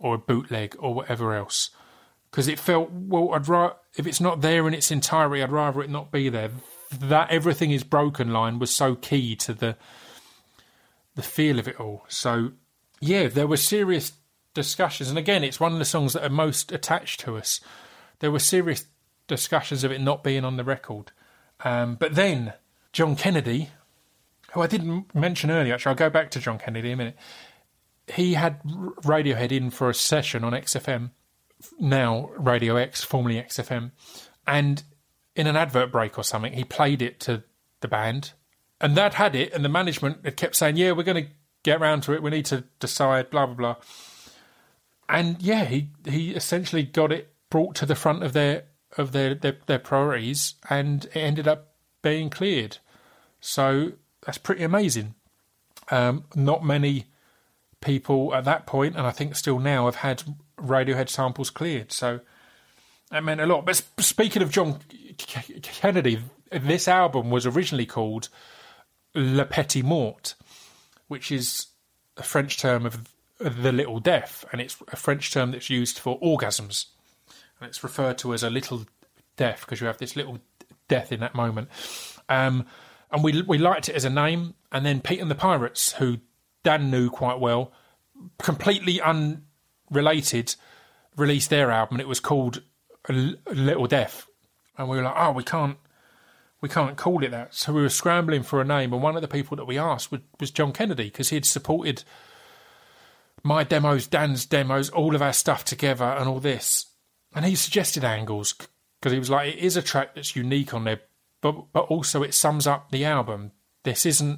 or a bootleg or whatever else. Because it felt, well, if it's not there in its entirety, I'd rather it not be there. That everything is broken line was so key to the feel of it all. So, yeah, there were serious discussions. And again, it's one of the songs that are most attached to us. There were serious discussions of it not being on the record. But then John Kennedy, who I didn't mention earlier, actually, I'll go back to John Kennedy in a minute. He had Radiohead in for a session on XFM, now Radio X, formerly XFM, and in an advert break or something, he played it to the band, and they'd had it, and the management had kept saying, yeah, we're going to get round to it, we need to decide, blah, blah, blah. And yeah, he essentially got it brought to the front of their priorities, and it ended up being cleared. So that's pretty amazing. Not many people at that point, and I think still now, have had Radiohead samples cleared. So that meant a lot. But speaking of John Kennedy, this album was originally called Le Petit Mort, which is a French term of the little death, and it's a French term that's used for orgasms. And it's referred to as a little death because you have this little death in that moment. And we liked it as a name. And then Pete and the Pirates, who Dan knew quite well, completely unrelated, released their album, and it was called Little Death. And we were like, oh, we can't call it that. So we were scrambling for a name, and one of the people that we asked was John Kennedy, because he'd supported my demos, Dan's demos, all of our stuff together and all this. And he suggested Angles, because he was like, it is a track that's unique on there, but also it sums up the album. This isn't,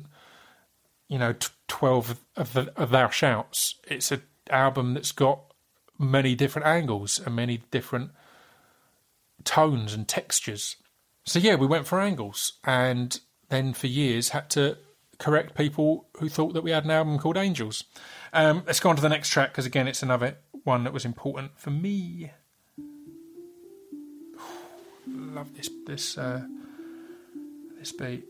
12 of Thou Shouts. It's an album that's got many different angles and many different tones and textures. So yeah, we went for Angles, and then for years had to correct people who thought that we had an album called Angels. Let's go on to the next track, because again, it's another one that was important for me. Love this beat.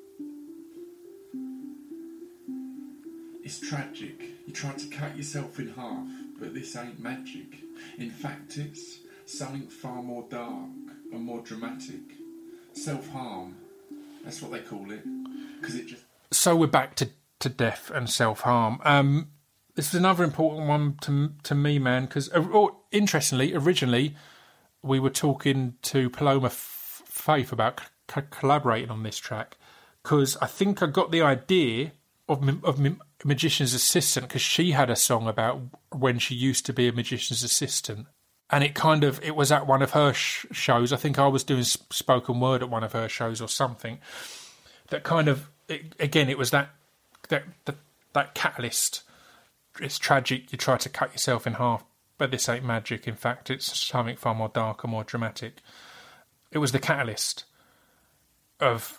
It's tragic. You tried to cut yourself in half, but this ain't magic. In fact, it's something far more dark and more dramatic. Self-harm. That's what they call it. Because it just... So we're back to death and self-harm. This is another important one to me, man, because, interestingly, originally, we were talking to Paloma Faith about collaborating on this track, because I think I got the idea of Magician's Assistant, because she had a song about when she used to be a magician's assistant, and it was at one of her shows. I think I was doing spoken word at one of her shows or something. That kind of, it was that catalyst. It's tragic. You try to cut yourself in half, but this ain't magic. In fact, it's something far more dark and more dramatic. It was the catalyst of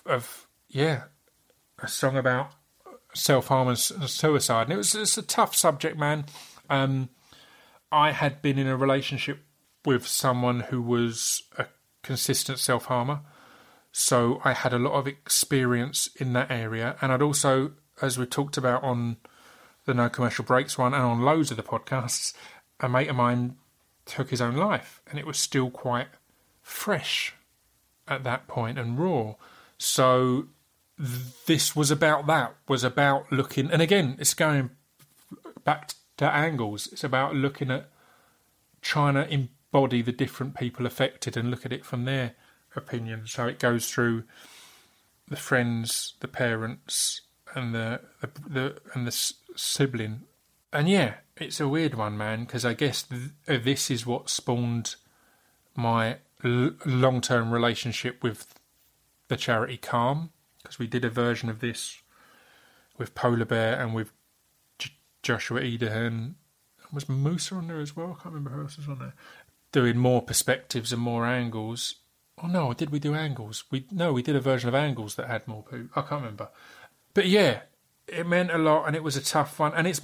a song about self-harm and suicide. And it's a tough subject, man. I had been in a relationship with someone who was a consistent self-harmer, so I had a lot of experience in that area. And I'd also, as we talked about on the No Commercial Breaks one and on loads of the podcasts, a mate of mine took his own life, and it was still quite fresh at that point and raw. So this was about that, was about looking, and again, it's going back to Angles. It's about looking at trying to embody the different people affected and look at it from their opinion. So it goes through the friends, the parents, and the sibling. And yeah, it's a weird one, man, because I guess this is what spawned my long-term relationship with the charity Calm, because we did a version of this with Polar Bear and with Joshua Ederhan. Was Musa on there as well? I can't remember who else was on there. Doing more perspectives and more angles. Oh no, did we do Angles? We did a version of Angles that had more poo. I can't remember. But yeah, it meant a lot, and it was a tough one. And it's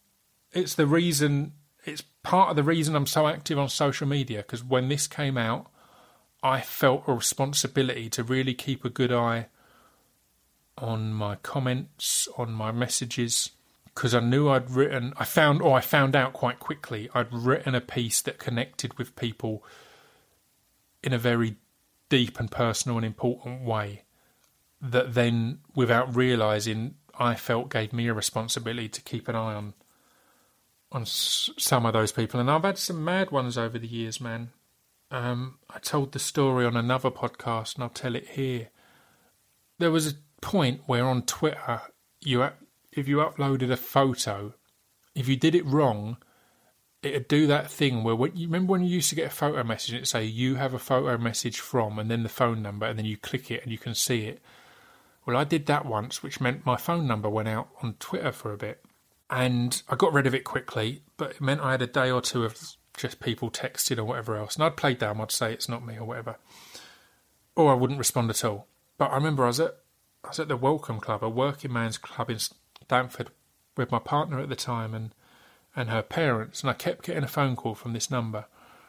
part of the reason I'm so active on social media, because when this came out, I felt a responsibility to really keep a good eye on my comments, on my messages, because I knew I found out quite quickly, I'd written a piece that connected with people in a very deep and personal and important way that then, without realising, I felt gave me a responsibility to keep an eye on some of those people. And I've had some mad ones over the years, man. I told the story on another podcast and I'll tell it here. There was a point where on Twitter, if you uploaded a photo, if you did it wrong, it'd do that thing where you remember when you used to get a photo message and it'd say you have a photo message from, and then the phone number, and then you click it and you can see it. Well, I did that once, which meant my phone number went out on Twitter for a bit. And I got rid of it quickly, but it meant I had a day or two of just people texting or whatever else. And I'd play dumb, I'd say it's not me or whatever. Or I wouldn't respond at all. But I remember I was at the Welcome Club, a working man's club in Stamford, with my partner at the time and her parents. And I kept getting a phone call from this number.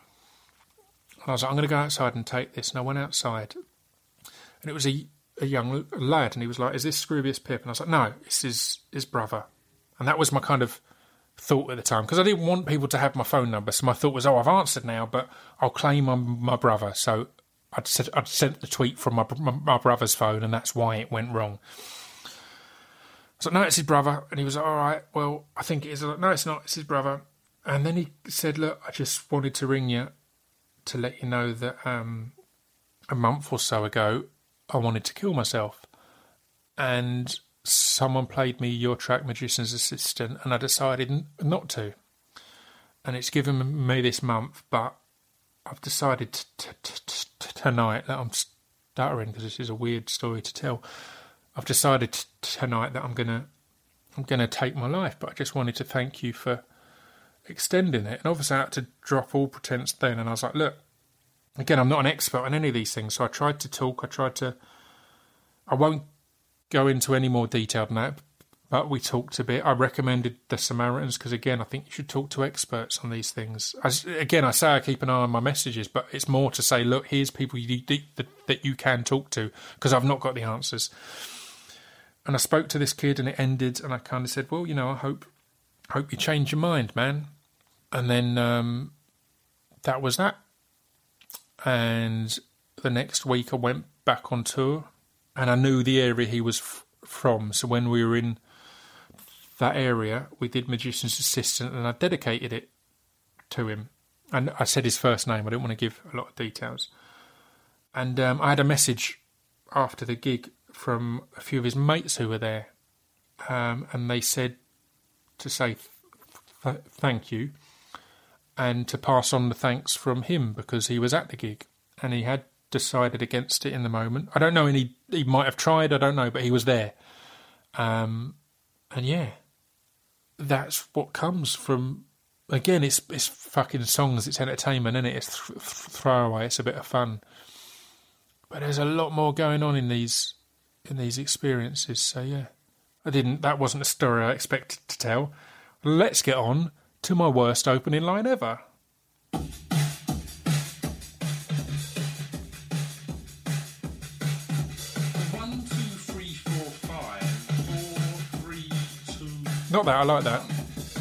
And I was like, I'm going to go outside and take this. And I went outside. And it was a young lad, and he was like, is this Scroobius Pip? And I was like, no, this is his brother. And that was my kind of thought at the time, because I didn't want people to have my phone number. So my thought was, I've answered now, but I'll claim my brother. So I'd sent the tweet from my brother's phone, and that's why it went wrong. So no, it's his brother. And he was like, all right, well, I think it is. Like, no, it's not, it's his brother. And then he said, look, I just wanted to ring you to let you know that a month or so ago, I wanted to kill myself. And someone played me your track, Magician's Assistant, and I decided not to. And it's given me this month, but I've decided tonight that I'm stuttering because this is a weird story to tell. I've decided tonight that I'm gonna take my life, but I just wanted to thank you for extending it. And obviously I had to drop all pretense then, and I was like, look, again, I'm not an expert on any of these things, so I tried to talk, I won't go into any more detail than that, but we talked a bit. I recommended the Samaritans because, again, I think you should talk to experts on these things. I say I keep an eye on my messages, but it's more to say, look, here's people that you can talk to, because I've not got the answers. And I spoke to this kid and it ended, and I kind of said, well, I hope you change your mind, man. And then that was that. And the next week I went back on tour, and I knew the area he was from. So when we were in that area, we did Magician's Assistant, and I dedicated it to him. And I said his first name. I didn't want to give a lot of details. And I had a message after the gig from a few of his mates who were there. And they said to say thank you, and to pass on the thanks from him because he was at the gig and he had decided against it in the moment. I don't know, and he might have tried, I don't know, but he was there. And yeah, that's what comes from, again, it's fucking songs, it's entertainment, isn't it? It's throwaway, it's a bit of fun. But there's a lot more going on in these experiences, so yeah. That wasn't a story I expected to tell. Let's get on to my worst opening line ever. 1, 2, 3, 4, 5, 4, 3, 2. Not that, I like that.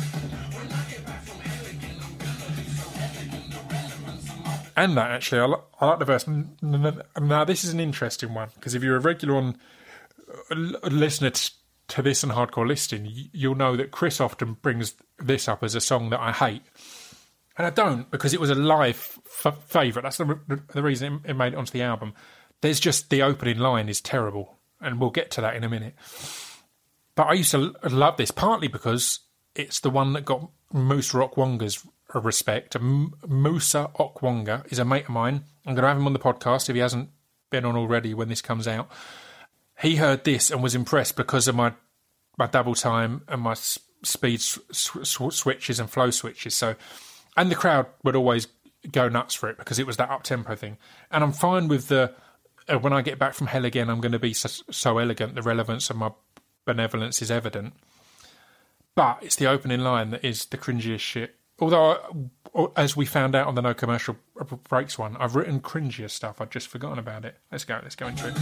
And that, actually, I like the verse. Now, this is an interesting one, because if you're a regular listener to this and Hardcore Listening, you'll know that Chris often brings this up as a song that I hate. And I don't, because it was a live favourite. That's the reason it made it onto the album. There's just, the opening line is terrible, and we'll get to that in a minute. But I used to love this, partly because it's the one that got Musa Okwonga's respect. Musa Okwonga is a mate of mine. I'm going to have him on the podcast if he hasn't been on already when this comes out. He heard this and was impressed because of my double time and my speed switches and flow switches. So, and the crowd would always go nuts for it because it was that up-tempo thing. And I'm fine with when I get back from hell again, I'm going to be so elegant. The relevance of my benevolence is evident. But it's the opening line that is the cringiest shit. Although, as we found out on the No Commercial Breaks one, I've written cringier stuff. I'd just forgotten about it. Let's go into it.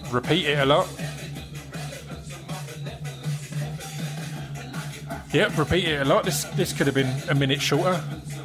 repeat it a lot. Yep, repeat it a lot. This could have been a minute shorter.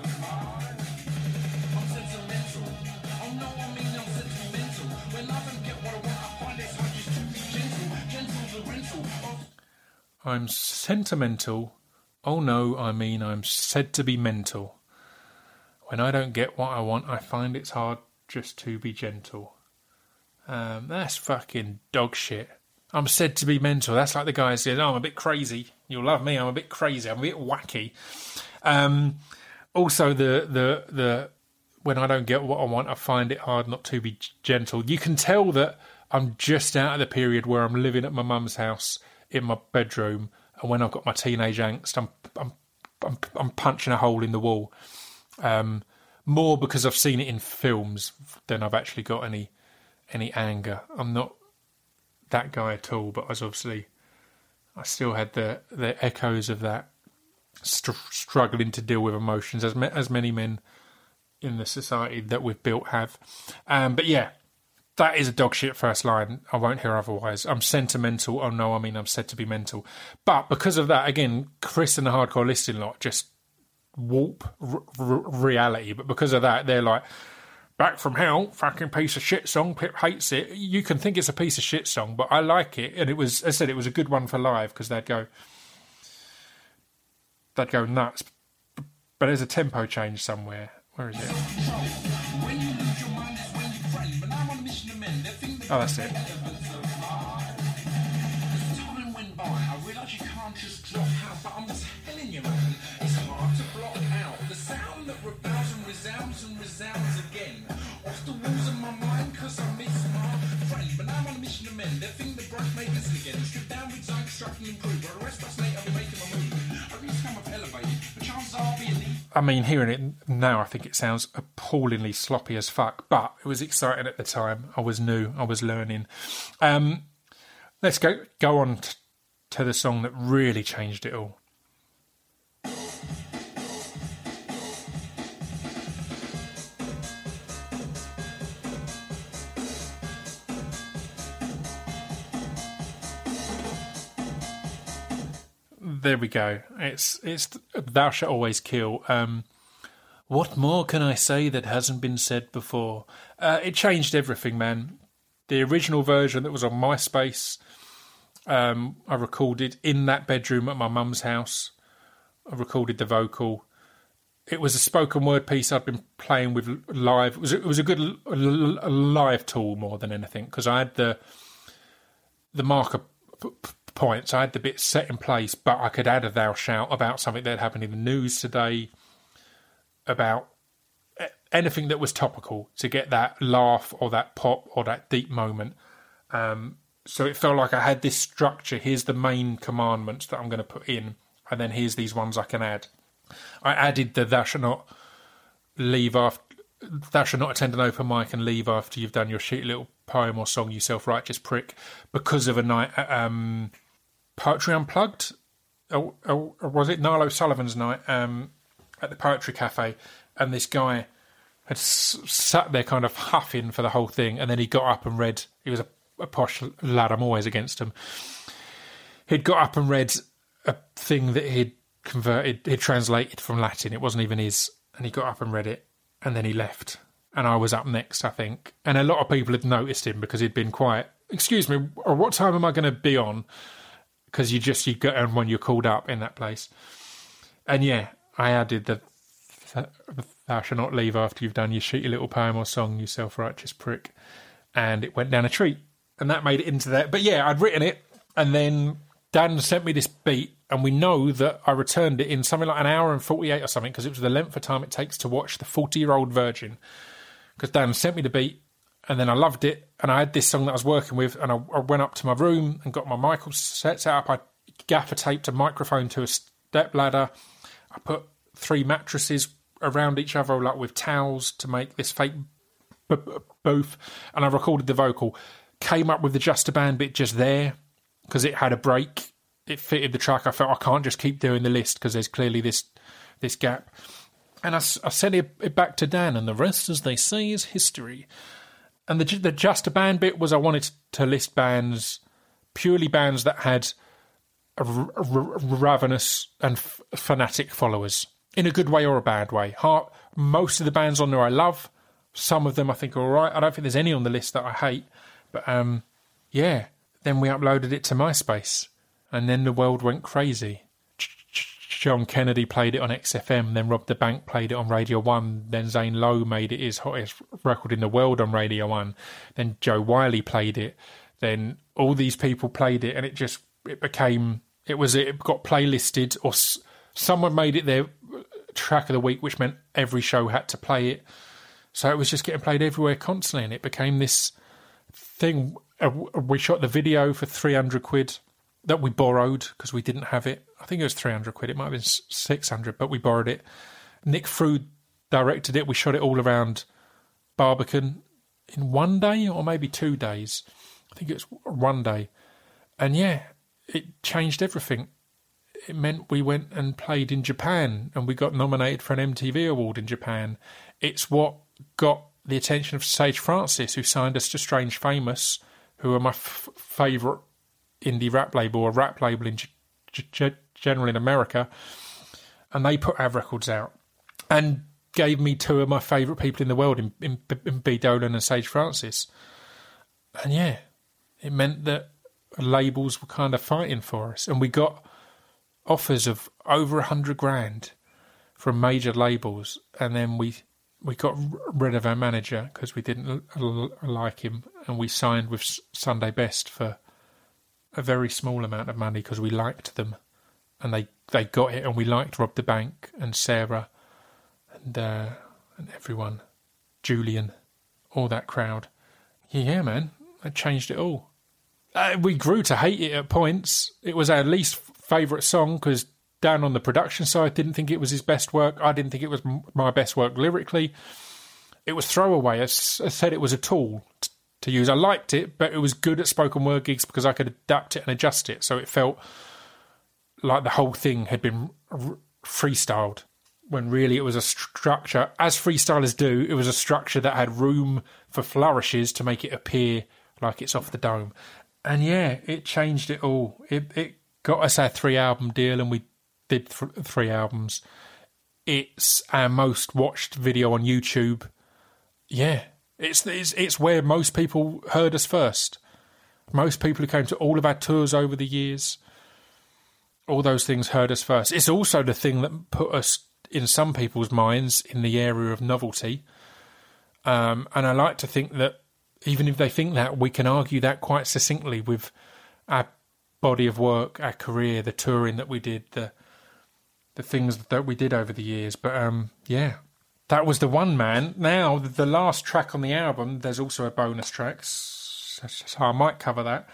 I'm sentimental. Oh no, I mean I'm said to be mental. When I don't get what I want, I find it's hard just to be gentle. That's fucking dog shit. I'm said to be mental. That's like the guy who says, oh, I'm a bit crazy. You'll love me. I'm a bit crazy. I'm a bit wacky. Also, the when I don't get what I want, I find it hard not to be gentle. You can tell that I'm just out of the period where I'm living at my mum's house in my bedroom, and when I've got my teenage angst, I'm punching a hole in the wall. More because I've seen it in films than I've actually got any anger. I'm not that guy at all, but I still had the echoes of that struggling to deal with emotions, as many men in the society that we've built have. But yeah, that is a dog shit first line. I won't hear otherwise. I'm sentimental. Oh no, I mean I'm said to be mental. But because of that, again, Chris and the Hardcore Listening lot just warp reality. But because of that, they're like, Back from Hell, fucking piece of shit song. Pip hates it. You can think it's a piece of shit song, but I like it. And it was, as I said, it was a good one for live because they'd go nuts. But there's a tempo change somewhere. Where is it? Oh, that's it. Time went by, I realise you can't just drop out, but I'm telling you, man, it's hard to block out the sound that rebels and resounds again. Off the walls of my mind, cause I miss my friend. But now I'm on a mission to mend. They think the brush may listen again. Strip down with time, construct and improve. But the rest of us late, I'll be making my move. I reach time I've elevated, but chances are I'll be in the... I mean, hearing it now, I think it sounds appallingly sloppy as fuck, but it was exciting at the time. I was new. I was learning. Let's go on to the song that really changed it all. There we go. It's Thou Shalt Always Kill. What more can I say that hasn't been said before? It changed everything, man. The original version that was on MySpace, I recorded in that bedroom at my mum's house. I recorded the vocal. It was a spoken word piece I'd been playing with live. It was a good live tool more than anything because I had the marker points. I had the bit set in place, but I could add a thou shalt about something that happened in the news today, about anything that was topical to get that laugh or that pop or that deep moment. So it felt like I had this structure. Here's the main commandments that I'm going to put in, and then here's these ones I can add. I added the thou shalt not attend an open mic and leave after you've done your shitty little poem or song, you self-righteous prick, because of a night at Poetry Unplugged. Or was it Niall O'Sullivan's night at the Poetry Cafe? And this guy had sat there kind of huffing for the whole thing, and then he got up and read. He was a posh lad. I'm always against him. He'd got up and read a thing that he'd translated from Latin. It wasn't even his. And he got up and read it, and then he left. And I was up next, I think. And a lot of people had noticed him because he'd been quiet. Excuse me, what time am I going to be on? Because you get on when you're called up in that place. And yeah, I added the thou shalt not leave after you've done your shitty little poem or song, you self-righteous prick. And it went down a treat. And that made it into that. But yeah, I'd written it. And then Dan sent me this beat. And we know that I returned it in something like an hour and 48 or something, because it was the length of time it takes to watch The 40-Year-Old Virgin. Because Dan sent me the beat, and then I loved it, and I had this song that I was working with, and I went up to my room and got my mic set up. I gaffer taped a microphone to a step ladder. I put 3 mattresses around each other, like with towels, to make this fake booth, and I recorded the vocal. Came up with the Just a Band bit just there, because it had a break. It fitted the track. I felt I can't just keep doing the list, because there's clearly this gap. And I sent it back to Dan, and the rest, as they say, is history. And the just a band bit was I wanted to list bands, purely bands that had ravenous and fanatic followers, in a good way or a bad way. Most of the bands on there I love. Some of them I think are all right. I don't think there's any on the list that I hate. But, yeah, then we uploaded it to MySpace. And then the world went crazy. John Kennedy played it on XFM. Then Rob the Bank played it on Radio 1. Then Zane Lowe made it his hottest record in the world on Radio 1. Then Joe Wiley played it. Then all these people played it. And it got playlisted, or someone made it their track of the week, which meant every show had to play it. So it was just getting played everywhere constantly, and it became this thing. We shot the video for 300 quid that we borrowed because we didn't have it. I think it was 300 quid. It might have been 600, but we borrowed it. Nick Frood directed it. We shot it all around Barbican in one day or maybe 2 days. I think it was one day. And yeah, it changed everything. It meant we went and played in Japan and we got nominated for an MTV award in Japan. It's what got the attention of Sage Francis, who signed us to Strange Famous, who are my favourite indie rap label, or rap label in general in America. And they put our records out and gave me two of my favourite people in the world in B. Dolan and Sage Francis. And yeah, it meant that labels were kind of fighting for us. And we got offers of over 100 grand from major labels. And then we got rid of our manager because we didn't like him, and we signed with Sunday Best for a very small amount of money because we liked them, and they got it, and we liked Rob the Bank and Sarah and everyone, Julian, all that crowd. Yeah, man, it changed it all. We grew to hate it at points. It was our least favourite song because Dan on the production side didn't think it was his best work. I didn't think it was my best work lyrically. It was throwaway. I said it was a tool to use. I liked it, but it was good at spoken word gigs because I could adapt it and adjust it. So it felt like the whole thing had been freestyled, when really it was a structure. As freestylers do, it was a structure that had room for flourishes to make it appear like it's off the dome. And yeah, it changed it all. It got us our 3-album deal, and we did 3 albums. It's our most watched video on YouTube. Yeah, it's where most people heard us first. Most people who came to all of our tours over the years, all those things heard us first. It's also the thing that put us in some people's minds in the area of novelty. And I like to think that even if they think that, we can argue that quite succinctly with our body of work, our career, the touring that we did, the things that we did over the years. But yeah, that was the one, man. Now, the last track on the album, there's also a bonus track, so I might cover that.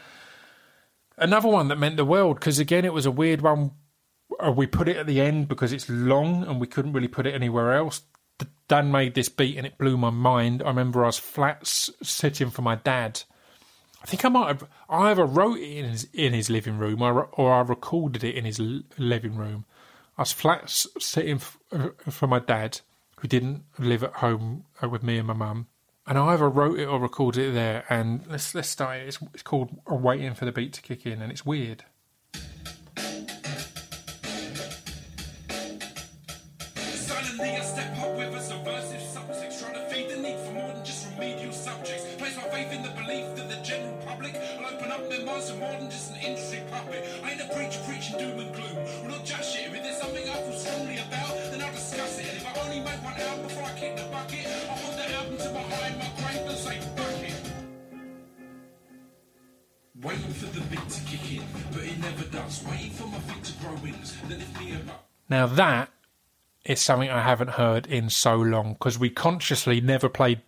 Another one that meant the world, because again, it was a weird one. We put it at the end because it's long and we couldn't really put it anywhere else. Dan made this beat and it blew my mind. I remember I was flat sitting for my dad. I think I might have either wrote it in his living room or I recorded it in his living room. I was flat sitting for my dad, who didn't live at home with me and my mum. And I either wrote it or recorded it there. And let's start it. It's called Waiting for the Beat to Kick In, and it's weird. Silently I step up with a subversive subtext, trying to feed the need for more than just remedial subjects. Place my faith in the belief that the general public will open up their minds to more than just an industry puppet. I ain't a preacher preaching doom and gloom. We're not just shit. If there's something I feel strongly about, then I'll discuss it. And if I only make one album before I kick the bucket, I want the album to behind my grave and say fuck it. Waiting for the beat to kick in, but it never does. Waiting for my feet to grow wings, then lift me up. Now that is something I haven't heard in so long, because we consciously never played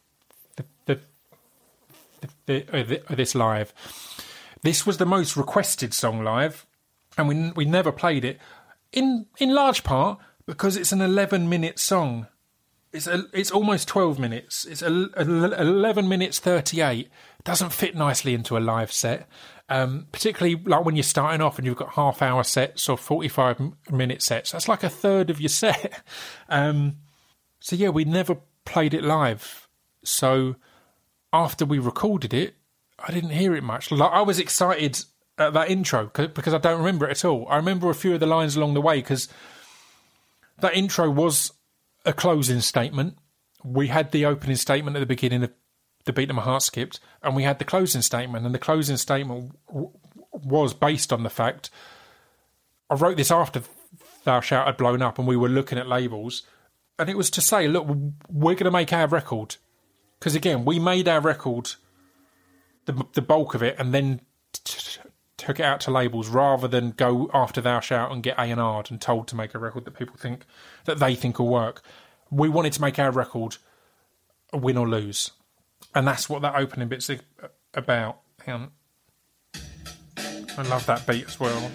this live. This was the most requested song live, and we never played it, in large part because it's an 11-minute song. It's almost 12 minutes. It's 11 minutes 38. It doesn't fit nicely into a live set, particularly like when you're starting off and you've got half-hour sets or 45-minute sets. That's like a third of your set. So yeah, we never played it live. So after we recorded it, I didn't hear it much. Like, I was excited at that intro because I don't remember it at all. I remember a few of the lines along the way because that intro was a closing statement. We had the opening statement at the beginning of The Beat That My Heart Skipped, and we had the closing statement, and the closing statement was based on the fact I wrote this after Thou Shalt had blown up and we were looking at labels, and it was to say, look, we're going to make our record. Because again, we made our record, the bulk of it, and then took it out to labels rather than go after Thou Shalt and get A&R'd and told to make a record that people think that they think will work. We wanted to make our record a win or lose, and that's what that opening bit's about. I love that beat as well.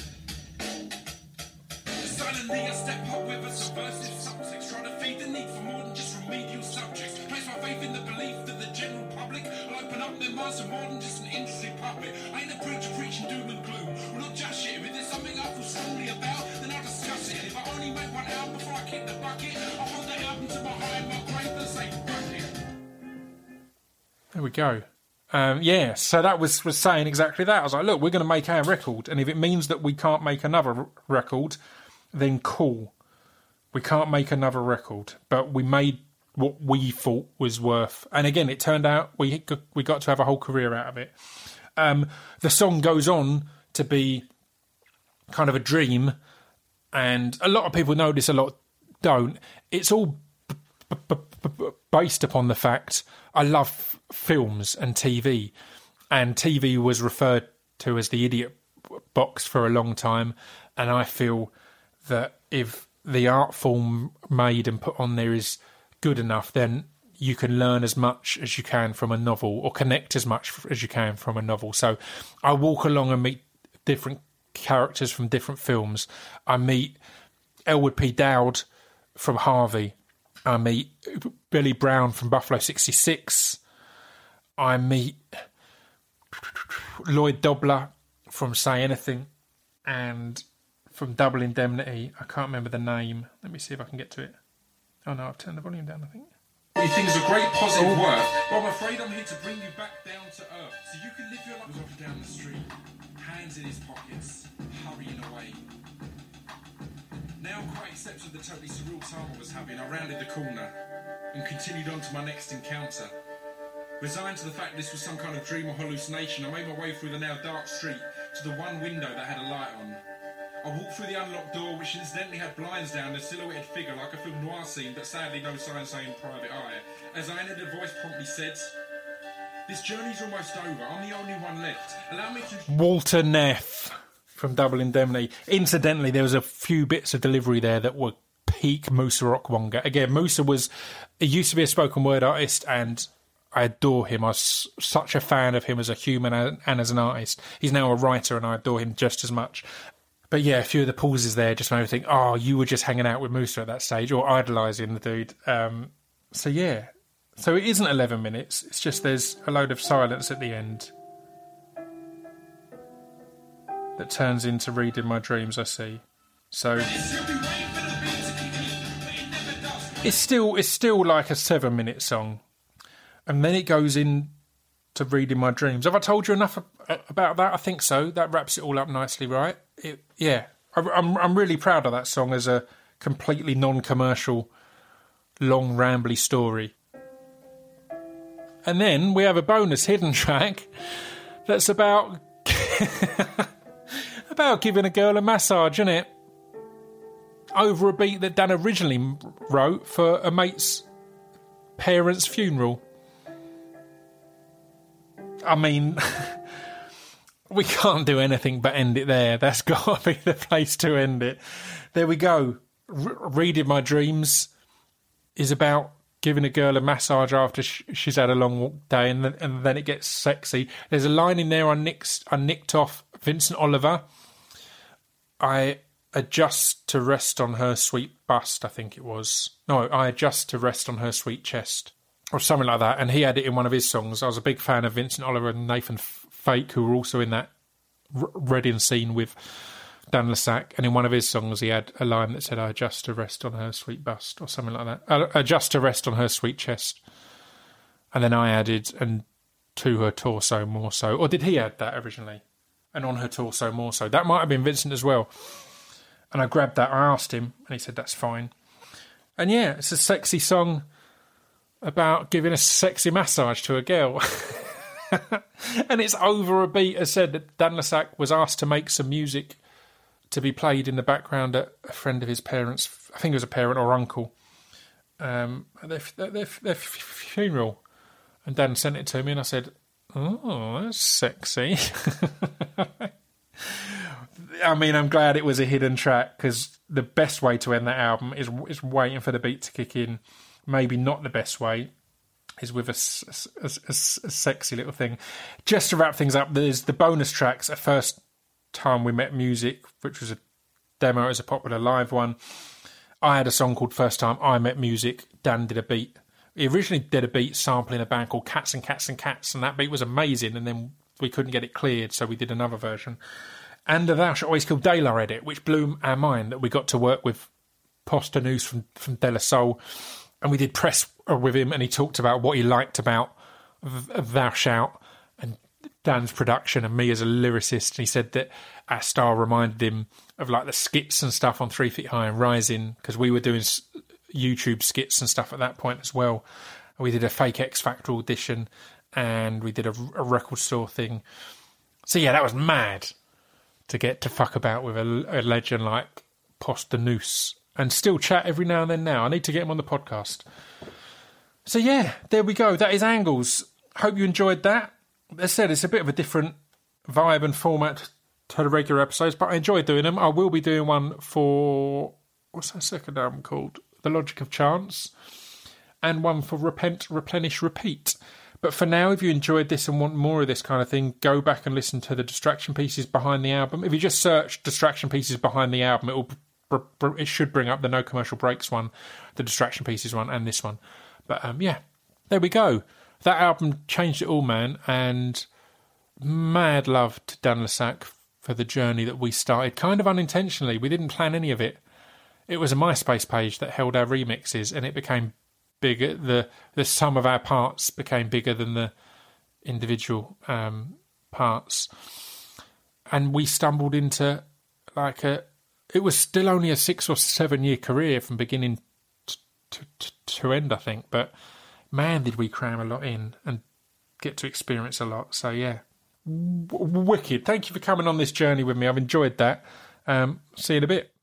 Silently I step up with a subversive subtext, trying to feed the need for more than just remedial subjects. Place my faith in the belief that the general public will open up their minds to more than just an interesting puppet. I ain't a preacher preaching doom and gloom. Well, not just shit. If there's something I feel strongly about, then I'll discuss it. And if I only make one album before I kick the bucket, I'll hold that album to my heart in my grave and say, fuck it. There we go. So that was saying exactly that. I was like, look, we're going to make our record, and if it means that we can't make another record, then cool. We can't make another record, but we made what we thought was worth. And again, it turned out we got to have a whole career out of it. The song goes on to be kind of a dream, and a lot of people know this, a lot don't. It's all based upon the fact I love films and TV was referred to as the idiot box for a long time, and I feel that if the art form made and put on there is good enough, then you can learn as much as you can from a novel or connect as much as you can from a novel. So I walk along and meet different characters from different films. I meet Elwood P. Dowd from Harvey. I meet Billy Brown from Buffalo 66. I meet Lloyd Dobler from Say Anything, and from Double Indemnity, I can't remember the name. Let me see if I can get to it. Oh no, I've turned the volume down, I think. Things are great positive work, but I'm afraid I'm here to bring you back down to earth, so you can live your life up and down the street, hands in his pockets, hurrying away. Now quite accepted the totally surreal time I was having, I rounded the corner and continued on to my next encounter. Resigned to the fact this was some kind of dream or hallucination, I made my way through the now dark street to the one window that had a light on. I walked through the unlocked door, which incidentally had blinds down, a silhouetted figure like a film noir scene, but sadly no sign saying private eye. As I entered, a voice promptly said, "This journey's almost over, I'm the only one left. Allow me to..." Walter Neff from Double Indemnity. Incidentally, there was a few bits of delivery there that were peak Musa Okwonga. Again, Musa used to be a spoken word artist, and I adore him. I was such a fan of him as a human and as an artist. He's now a writer, and I adore him just as much. But yeah, a few of the pauses there just made me think, oh, you were just hanging out with Musa at that stage, or idolising the dude. So yeah. So it isn't 11 minutes. It's just there's a load of silence at the end that turns into Reading My Dreams, I see. So it's still like a 7-minute song. And then it goes in to Reading My Dreams. Have I told you enough about that? I think so. That wraps it all up nicely, right? I'm really proud of that song as a completely non-commercial, long, rambly story. And then we have a bonus hidden track that's about about giving a girl a massage, isn't it? Over a beat that Dan originally wrote for a mate's parents' funeral. I mean, we can't do anything but end it there. That's got to be the place to end it. There we go. Reading My Dreams is about giving a girl a massage after she's had a long day, and then it gets sexy. There's a line in there I nicked off Vincent Oliver. I adjust to rest on her sweet bust, I think it was. No, I adjust to rest on her sweet chest, or something like that. And he had it in one of his songs. I was a big fan of Vincent Oliver and Nathan Fake, who were also in that Reading scene with Dan Lassac. And in one of his songs, he had a line that said, I adjust to rest on her sweet bust, or something like that. Adjust to rest on her sweet chest. and then I added and to her torso more so. Or did he add that originally? And on her torso more so. That might have been Vincent as well. And I grabbed that, I asked him, and he said that's fine. And yeah, it's a sexy song about giving a sexy massage to a girl. And it's over a beat. As said, that Dan le Sac was asked to make some music to be played in the background at a friend of his parents. I think it was a parent or uncle. At their funeral. And Dan sent it to me and I said, oh, that's sexy. I mean, I'm glad it was a hidden track, because the best way to end that album is waiting for the beat to kick in. Maybe not the best way is with a sexy little thing. Just to wrap things up, there's the bonus tracks. At First Time We Met Music, which was a demo, as a popular live one. I had a song called First Time I Met Music. Dan did a beat. He originally did a beat sampling a band called Cats and Cats and Cats, and that beat was amazing, and then we couldn't get it cleared, so we did another version. And the Thou Shalt Always Kill Dayla edit, which blew our mind that we got to work with Posthumous from De La Soul, and we did press with him, and he talked about what he liked about Thou Shalt and Dan's production and me as a lyricist. And he said that our style reminded him of like the skits and stuff on 3 Feet High and Rising, because we were doing YouTube skits and stuff at that point as well. We did a fake X Factor audition, and we did a record store thing. So yeah, that was mad to get to fuck about with a legend like Posthumous and still chat every now and then now. I need to get him on the podcast. So yeah, there we go. That is Angles. Hope you enjoyed that. As I said, it's a bit of a different vibe and format to the regular episodes, but I enjoy doing them. I will be doing one for, what's that second album called? The Logic of Chance, and one for Repent, Replenish, Repeat. But for now, if you enjoyed this and want more of this kind of thing, go back and listen to the Distraction Pieces behind the album. If you just search Distraction Pieces behind the album, it should bring up the No Commercial Breaks one, the Distraction Pieces one, and this one. But yeah, there we go. That album changed it all, man, and mad love to Dan le Sac for the journey that we started, kind of unintentionally. We didn't plan any of it. It was a MySpace page that held our remixes, and it became bigger. The sum of our parts became bigger than the individual parts. And we stumbled into it was still only a 6 or 7 year career from beginning to end, I think. But man, did we cram a lot in and get to experience a lot. So yeah, wicked. Thank you for coming on this journey with me. I've enjoyed that. See you in a bit.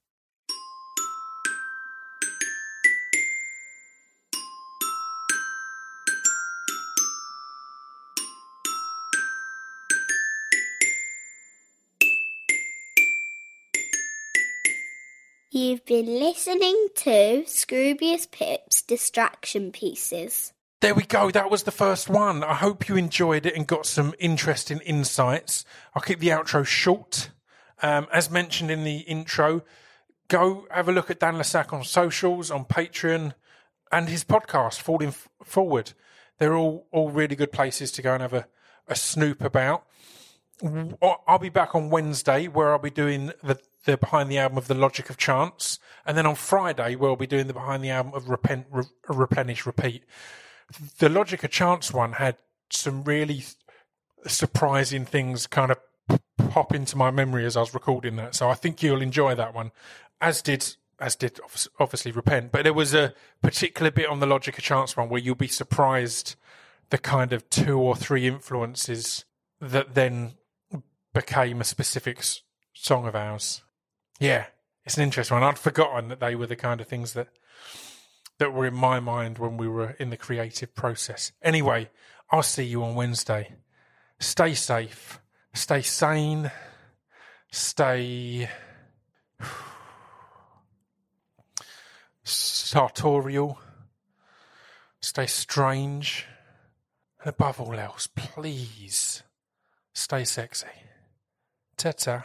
You've been listening to Scroobius Pip's Distraction Pieces. There we go. That was the first one. I hope you enjoyed it and got some interesting insights. I'll keep the outro short. As mentioned in the intro, go have a look at Dan le Sac on socials, on Patreon, and his podcast, Falling Forward. They're all really good places to go and have a snoop about. I'll be back on Wednesday, where I'll be doing the behind the album of The Logic of Chance, and then on Friday, where I'll be doing the behind the album of Repent, Replenish, Repeat. The Logic of Chance one had some really surprising things kind of pop into my memory as I was recording that, so I think you'll enjoy that one, as did obviously Repent. But there was a particular bit on the Logic of Chance one where you'll be surprised the kind of 2 or 3 influences that then became a specific song of ours. Yeah, it's an interesting one. I'd forgotten that they were the kind of things that were in my mind when we were in the creative process. Anyway, I'll see you on Wednesday. Stay safe, stay sane, stay sartorial, stay strange, and above all else, please stay sexy. Ta-ta.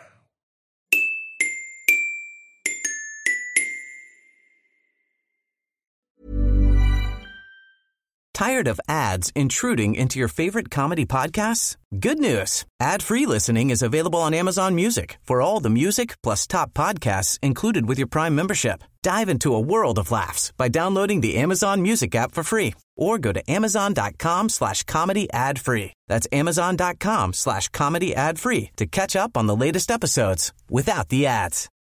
Tired of ads intruding into your favorite comedy podcasts? Good news. Ad-free listening is available on Amazon Music for all the music plus top podcasts included with your Prime membership. Dive into a world of laughs by downloading the Amazon Music app for free or go to amazon.com/comedy ad-free. That's amazon.com/comedy ad-free to catch up on the latest episodes without the ads.